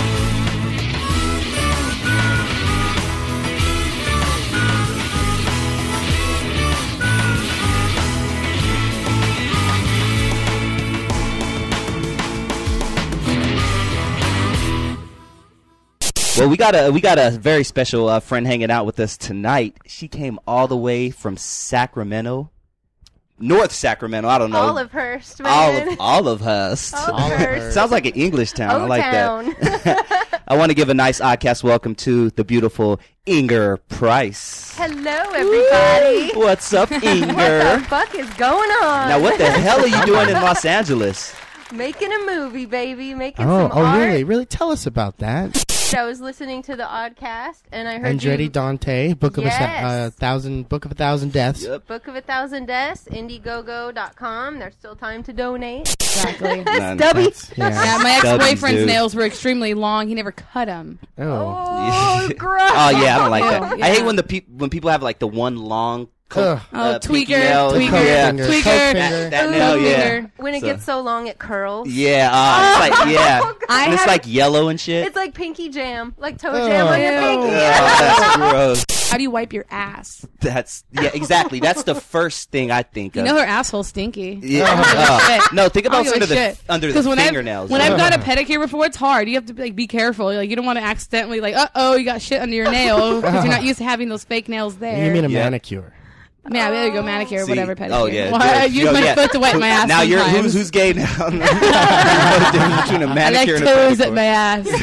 Well, we got a we got a very special uh, friend hanging out with us tonight. She came all the way from Sacramento. North Sacramento, I don't know. Olivehurst, man. Olive, Olivehurst. Olivehurst. Sounds like an English town. I like O-town. that. I want to give a nice Oddcast welcome to the beautiful Inger Price. Hello, everybody. What's up, Inger? What the fuck is going on? Now, what the hell are you doing in Los Angeles? Making a movie, baby. Making Oh, some oh, art. really? Really? Tell us about that. I was listening to the Oddcast, and I heard Andretti you... Dante, Book of a Yes. uh, Thousand, Book of a Thousand Deaths. Book of a Thousand Deaths, Indiegogo dot com. There's still time to donate. Exactly. None. Stubby. Yeah. Yeah, my Stubbies, ex-boyfriend's dude. nails were extremely long. He never cut them. Oh. Oh, gross. Oh yeah, I don't like Ew, that. yeah. I hate when the peop when people have like the one long. Co- Oh, uh, pinky tweaker, nail. tweaker, yeah. tweaker. That, that Ooh, nail, yeah. finger. When it So- gets so long, it curls. Yeah, uh, it's like yeah, Oh, God. and it's I like yellow and shit. It's like pinky jam, like toe Oh. jam on your Ew. pinky. Oh, that's gross. How do you wipe your ass? That's yeah, exactly. That's the first thing I think You of. know her asshole's stinky. Yeah. I don't give a Uh, shit. no, think I about don't under give a the shit. under the 'Cause when I've- fingernails. When I've got a pedicure before, it's hard. You have to like be careful. Like you don't want to accidentally like, uh oh, you got shit under your nail because you're not used to having those fake nails there. You mean a Yeah. manicure? Yeah, there you go, manicure, See, whatever, pedicure. Oh yeah, Well, I George, use yo, my yeah. foot to wipe my ass. Now you're sometimes. who's who's gay now? You know the difference between a I like manicure and a toes pedicure. at my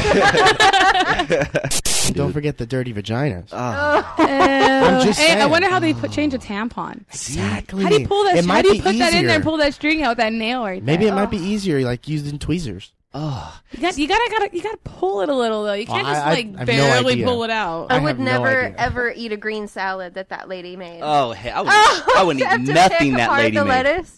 ass. Don't forget the dirty vaginas. Oh. I'm just Hey, I saying. wonder how they put change a tampon. Exactly. How do you pull that? It How might do you be put that in there and easier. pull that string out with that nail right Maybe there? it might be easier, like using tweezers. Oh, You got you gotta gotta you gotta pull it a little though. You can't Oh, just I- I like have no barely idea. pull it out. I, I would have no never idea. ever eat a green salad that that lady made. oh, hey, I would Oh, I wouldn't have eat to nothing pick that apart lady the made. lettuce.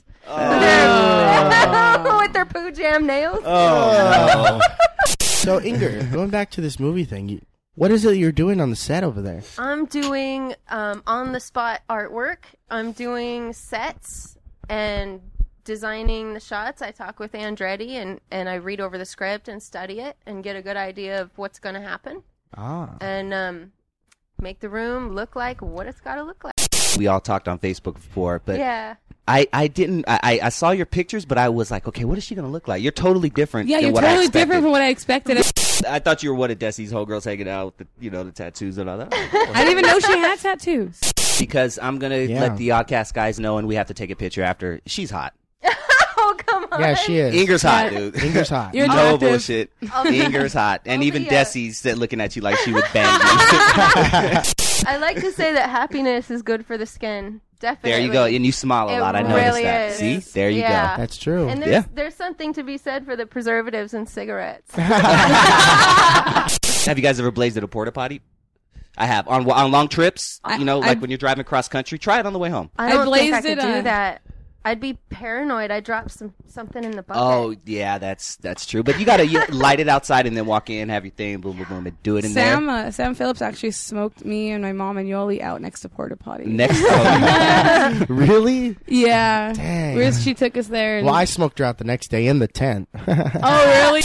Oh. With their poo jam nails. Oh, So, Inger, going back to this movie thing, you, what is it you're doing on the set over there? I'm doing um, on the spot artwork. I'm doing sets and designing the shots. I talk with Andretti and, and I read over the script and study it and get a good idea of what's going to happen Ah. and um, make the room look like what it's got to look like. we all talked on Facebook before, but Yeah. I, I didn't I, I saw your pictures, but I was like, okay, what is she gonna look like? You're totally different. Yeah, than you're what I totally expected. different from what I expected. I thought you were one of Desi's homegirls hanging out with the, you know, the tattoos and all that. I didn't even know she had tattoos. Because I'm gonna Yeah. let the Oddcast guys know, and we have to take a picture after. She's hot. Oh, come Yeah, she is. Inger's hot, dude. Inger's hot. You're no attractive. bullshit. Inger's hot, and I'll even be, uh, Desi's that looking at you like she would bang you. I like to say that happiness is good for the skin. Definitely. There you go, and you smile a It lot. I noticed really that. is. See, there you Yeah. go. That's true. And there's, Yeah. there's something to be said for the preservatives in cigarettes. Have you guys ever blazed at a porta potty? I have on on long trips. You know, I- like when you're driving cross country. Try it on the way home. I don't think I blazed could it, do uh, that. I'd be paranoid. I'd drop some something in the bucket. Oh yeah, that's that's true. But you gotta you light it outside and then walk in, have your thing, boom, boom, boom, and do it in Sam, there. uh, Sam Phillips actually smoked me and my mom and Yoli out next to porta potty. Next, oh, Really? Yeah. Dang. Whereas she took us there. And Well, I smoked her out the next day in the tent. oh, really?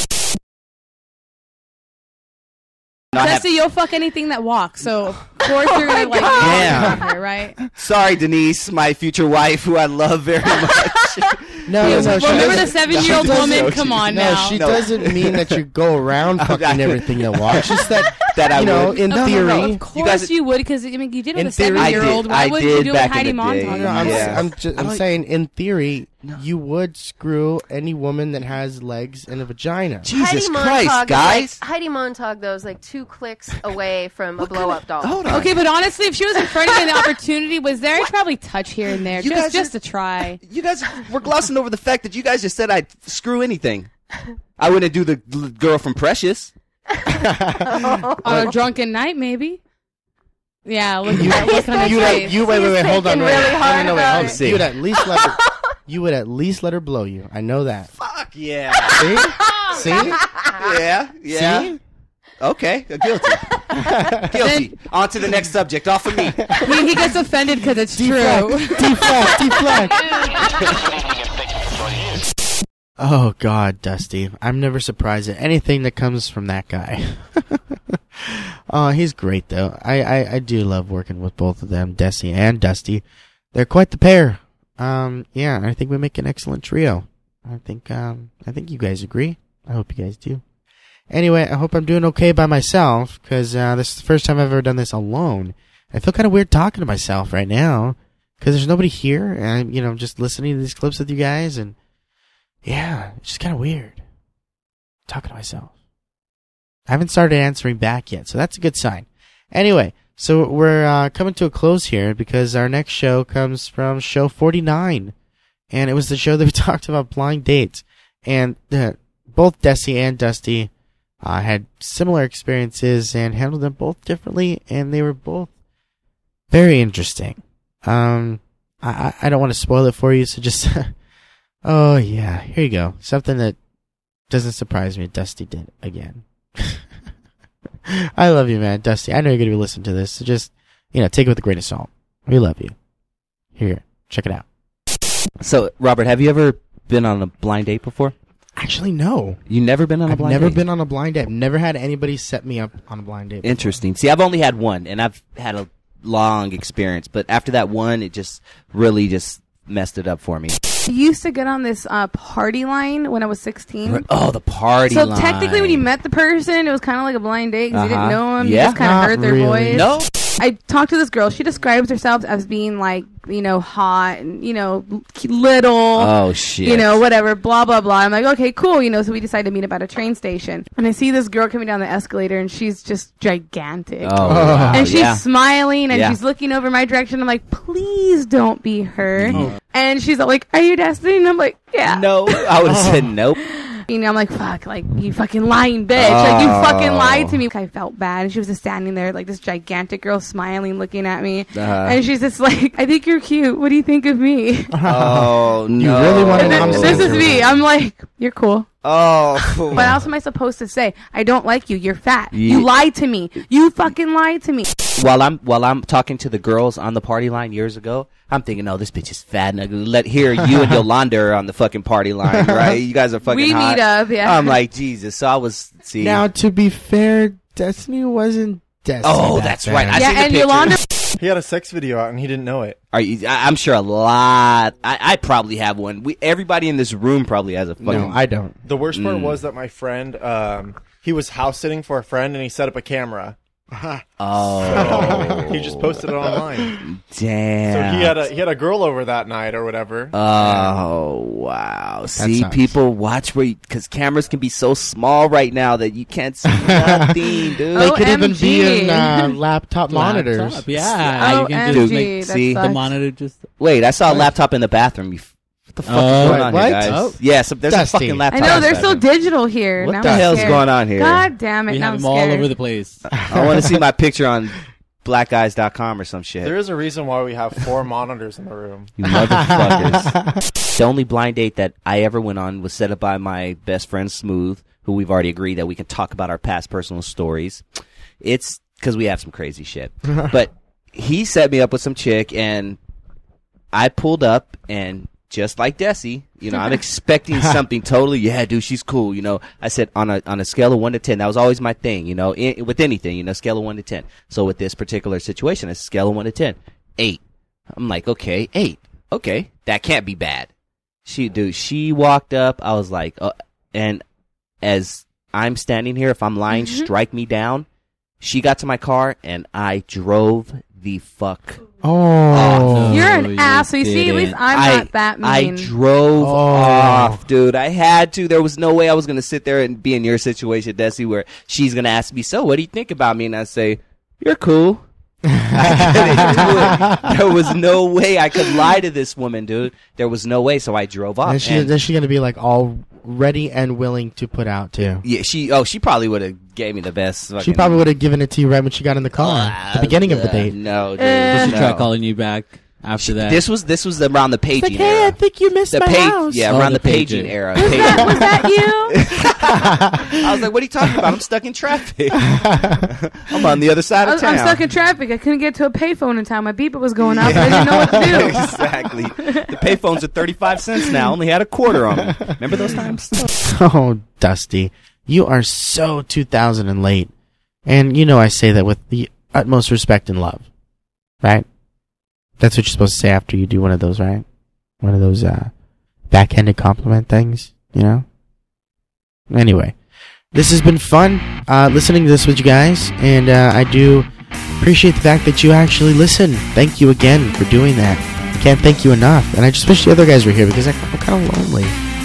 No, I have- Jesse, you'll fuck anything that walks. So, of course, you're going to like Damn. her, right? Sorry, Denise, my future wife, who I love very much. No, Yeah, no, no. she remember doesn't- the seven-year-old she doesn't- woman? Come on no, now. she No. doesn't mean that you go around fucking everything that walks. Just that, That I you know, would. in No, no, theory. no, Of course You you, guys- would, because I mean, you did it In with a theory- seven-year-old. I Why did- wouldn't I you do it did with Heidi back in the day. Montauk? No, I'm, Yeah. I'm, just, I'm like- saying, in theory, you would screw any woman that has legs and a vagina. Jesus Heidi Christ, Montag is guys. Like, Heidi Montag, though, is like two clicks away from a blow-up doll. Hold on. Okay, but honestly, if she was in front of you and the opportunity was there, I'd probably touch here and there, You just guys just are- to try. You guys were glossing over the fact that you guys just said I'd screw anything. I wouldn't do the l- girl from Precious. On a drunken night, maybe. Yeah, look You, at that look on her you, face. you wait, wait, wait, hold on, thinking wait. really hard no, no, wait, about hold it. on. See. You would at least let her. You would at least let her blow you. I know that. Fuck yeah. See, see, Yeah, yeah. see. Okay, guilty. Guilty. On to the next subject. Off of me. he, he gets offended because it's true. Deflect, deflect. Oh God, Dusty! I'm never surprised at anything that comes from that guy. Oh, he's great though. I, I, I do love working with both of them, Desi and Dusty. They're quite the pair. Um, yeah, I think we make an excellent trio. I think um, I think you guys agree. I hope you guys do. Anyway, I hope I'm doing okay by myself, because uh, this is the first time I've ever done this alone. I feel kind of weird talking to myself right now, because there's nobody here, and I'm, you know, just listening to these clips with you guys, and yeah, it's just kind of weird talking to myself. I haven't started answering back yet, so that's a good sign. Anyway, so we're uh, coming to a close here, because our next show comes from show forty-nine, and it was the show that we talked about blind dates, and uh, both Desi and Dusty uh, had similar experiences and handled them both differently, and they were both very interesting. Um, I, I don't want to spoil it for you, so just, oh yeah, here you go. Something that doesn't surprise me, Dusty did again. I love you, man, Dusty. I know you're going to be listening to this, so just, you know, take it with a grain of salt. We love you. Here, check it out. So, Robert, have you ever been on a blind date before? Actually, no. You never been on a I've blind never date? been on a blind date. I've never had anybody set me up on a blind date. Interesting. See, I've only had one, and I've had a long experience. But after that one, it just really just messed it up for me. I used to get on this uh, party line when I was sixteen. Oh, the party So line. technically, when you met the person, it was kind of like a blind date because you Uh-huh. didn't know them. Yeah. You just kind Not of heard their really. voice. No. I talked to this girl. She describes herself as being like, you know, hot and, you know, little. Oh, shit. You know, whatever, blah, blah, blah. I'm like, okay, cool. You know, so we decided to meet up at a train station. And I see this girl coming down the escalator and she's just gigantic. Oh, wow. And she's Yeah. smiling and Yeah. she's looking over my direction. I'm like, please don't be her. Oh. And she's like, are you Destiny? And I'm like, yeah. No, I would have said nope. You know, I'm like, fuck, like, you fucking lying bitch. Like, you fucking Oh. lied to me. I felt bad. And she was just standing there, like, this gigantic girl smiling, looking at me. Uh-huh. And she's just like, I think you're cute. What do you think of me? Oh, no. You really want to And know? this, this is me. I'm like, you're cool. Oh. What else am I supposed to say? I don't like you. You're fat. Yeah. You lied to me. You fucking lied to me. While I'm while I'm talking to the girls on the party line years ago, I'm thinking, oh, this bitch is fat and ugly. Let here you and Yolanda are on the fucking party line, right? You guys are fucking We hot. meet up, yeah. I'm like, Jesus. So I was see. Now, to be fair, Destiny wasn't Destiny. Oh, back that's then. right. I Yeah, see the and pictures. Yolanda. He had a sex video out and he didn't know it. Are you? I, I'm sure a lot. I, I probably have one. We everybody in this room probably has a fucking. No, I don't. The worst part Mm. was that my friend, um, he was house sitting for a friend and he set up a camera Oh. So he just posted it online. Damn. So he had a he had a girl over that night or whatever. Oh wow! See, sucks. people watch where because cameras can be so small right now that you can't see nothing, dude. They could even be in uh, laptop monitors. Laptop, yeah. You can just make, see the monitor just. Wait, I saw a What? laptop in the bathroom. You, f- what the fuck Oh, is going on what? here, guys? Oh. Yeah, so there's Dusty. a fucking laptop. I know in they're the so bathroom. digital here. What Now the I'm hell's scared. going on here? God damn it! We now have I'm them all scared. over the place. I want to see my picture on black guys dot com or some shit. There is a reason why we have four monitors in the room. You motherfuckers. The only blind date that I ever went on was set up by my best friend Smooth, who we've already agreed that we can talk about our past personal stories. It's because we have some crazy shit. But he set me up with some chick, and I pulled up, and just like Desi, you know, I'm expecting something totally, yeah, dude, she's cool, you know. I said on a on a scale of one to ten, that was always my thing, you know, in, with anything, you know, scale of one to ten. So with this particular situation, it's a scale of one to ten. Eight. I'm like, okay, eight. Okay, that can't be bad. She, dude, she walked up, I was like, uh, and as I'm standing here, if I'm lying, Mm-hmm. strike me down. She got to my car, and I drove the fuck Oh, You're an ass. So you see, at least I'm I, not that I mean. drove Oh. off, dude. I had to. There was no way I was going to sit there and be in your situation, Desi, where she's going to ask me, so what do you think about me? And I say, you're cool. I couldn't do it. There was no way I could lie to this woman, dude. There was no way, so I drove off. And she, and- then she's gonna be like all ready and willing to put out too. yeah, she. Oh, she probably would have gave me the best. She fucking- probably would have given it to you right when she got in the car, at the beginning of the Uh, date. No, dude. Did she try no. calling you back after that? This was this was around the paging Like, hey, I era. think you missed The my page, house. yeah, Oh, around the the, paging paging. era. Was Paging. that, was that you? I was like, "What are you talking about? I'm stuck in traffic. I'm on the other side I of was, town." I'm stuck in traffic. I couldn't get to a payphone in time. My beeper was going off. But I didn't know what to do. Exactly. The payphones are thirty-five cents now. Only had a quarter on them. Remember those times? Oh, Dusty, you are so two thousand and late. And you know I say that with the utmost respect and love. Right? That's what you're supposed to say after you do one of those, right? One of those uh, backhanded compliment things, you know? Anyway, this has been fun uh, listening to this with you guys. And uh, I do appreciate the fact that you actually listen. Thank you again for doing that. I can't thank you enough. And I just wish the other guys were here because I- I'm kind of lonely.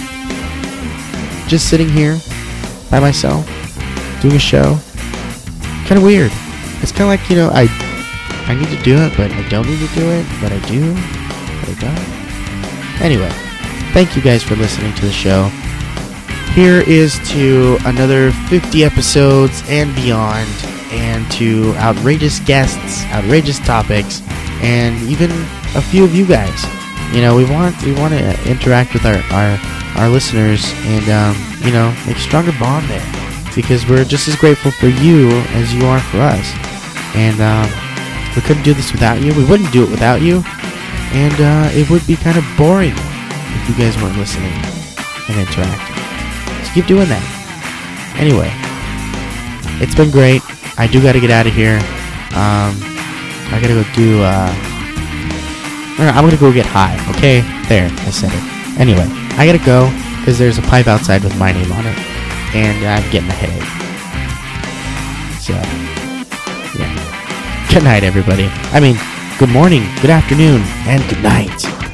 Just sitting here by myself, doing a show. Kind of weird. It's kind of like, you know, I I need to do it, but I don't need to do it, but I do, but I don't. Anyway, thank you guys for listening to the show. Here is to another fifty episodes and beyond, and to outrageous guests, outrageous topics, and even a few of you guys. You know, we want we want to interact with our our, our listeners and um, you know, make a stronger bond there, because we're just as grateful for you as you are for us. And um, we couldn't do this without you. We wouldn't do it without you, and uh, it would be kind of boring if you guys weren't listening and interacting. So keep doing that. Anyway, it's been great. I do got to get out of here. Um, I gotta go do. Uh, no, I'm gonna go get high. Okay, there, I said it. Anyway, I gotta go because there's a pipe outside with my name on it, and I'm getting a headache. So, yeah. Good night, everybody. I mean, good morning, good afternoon, and good night.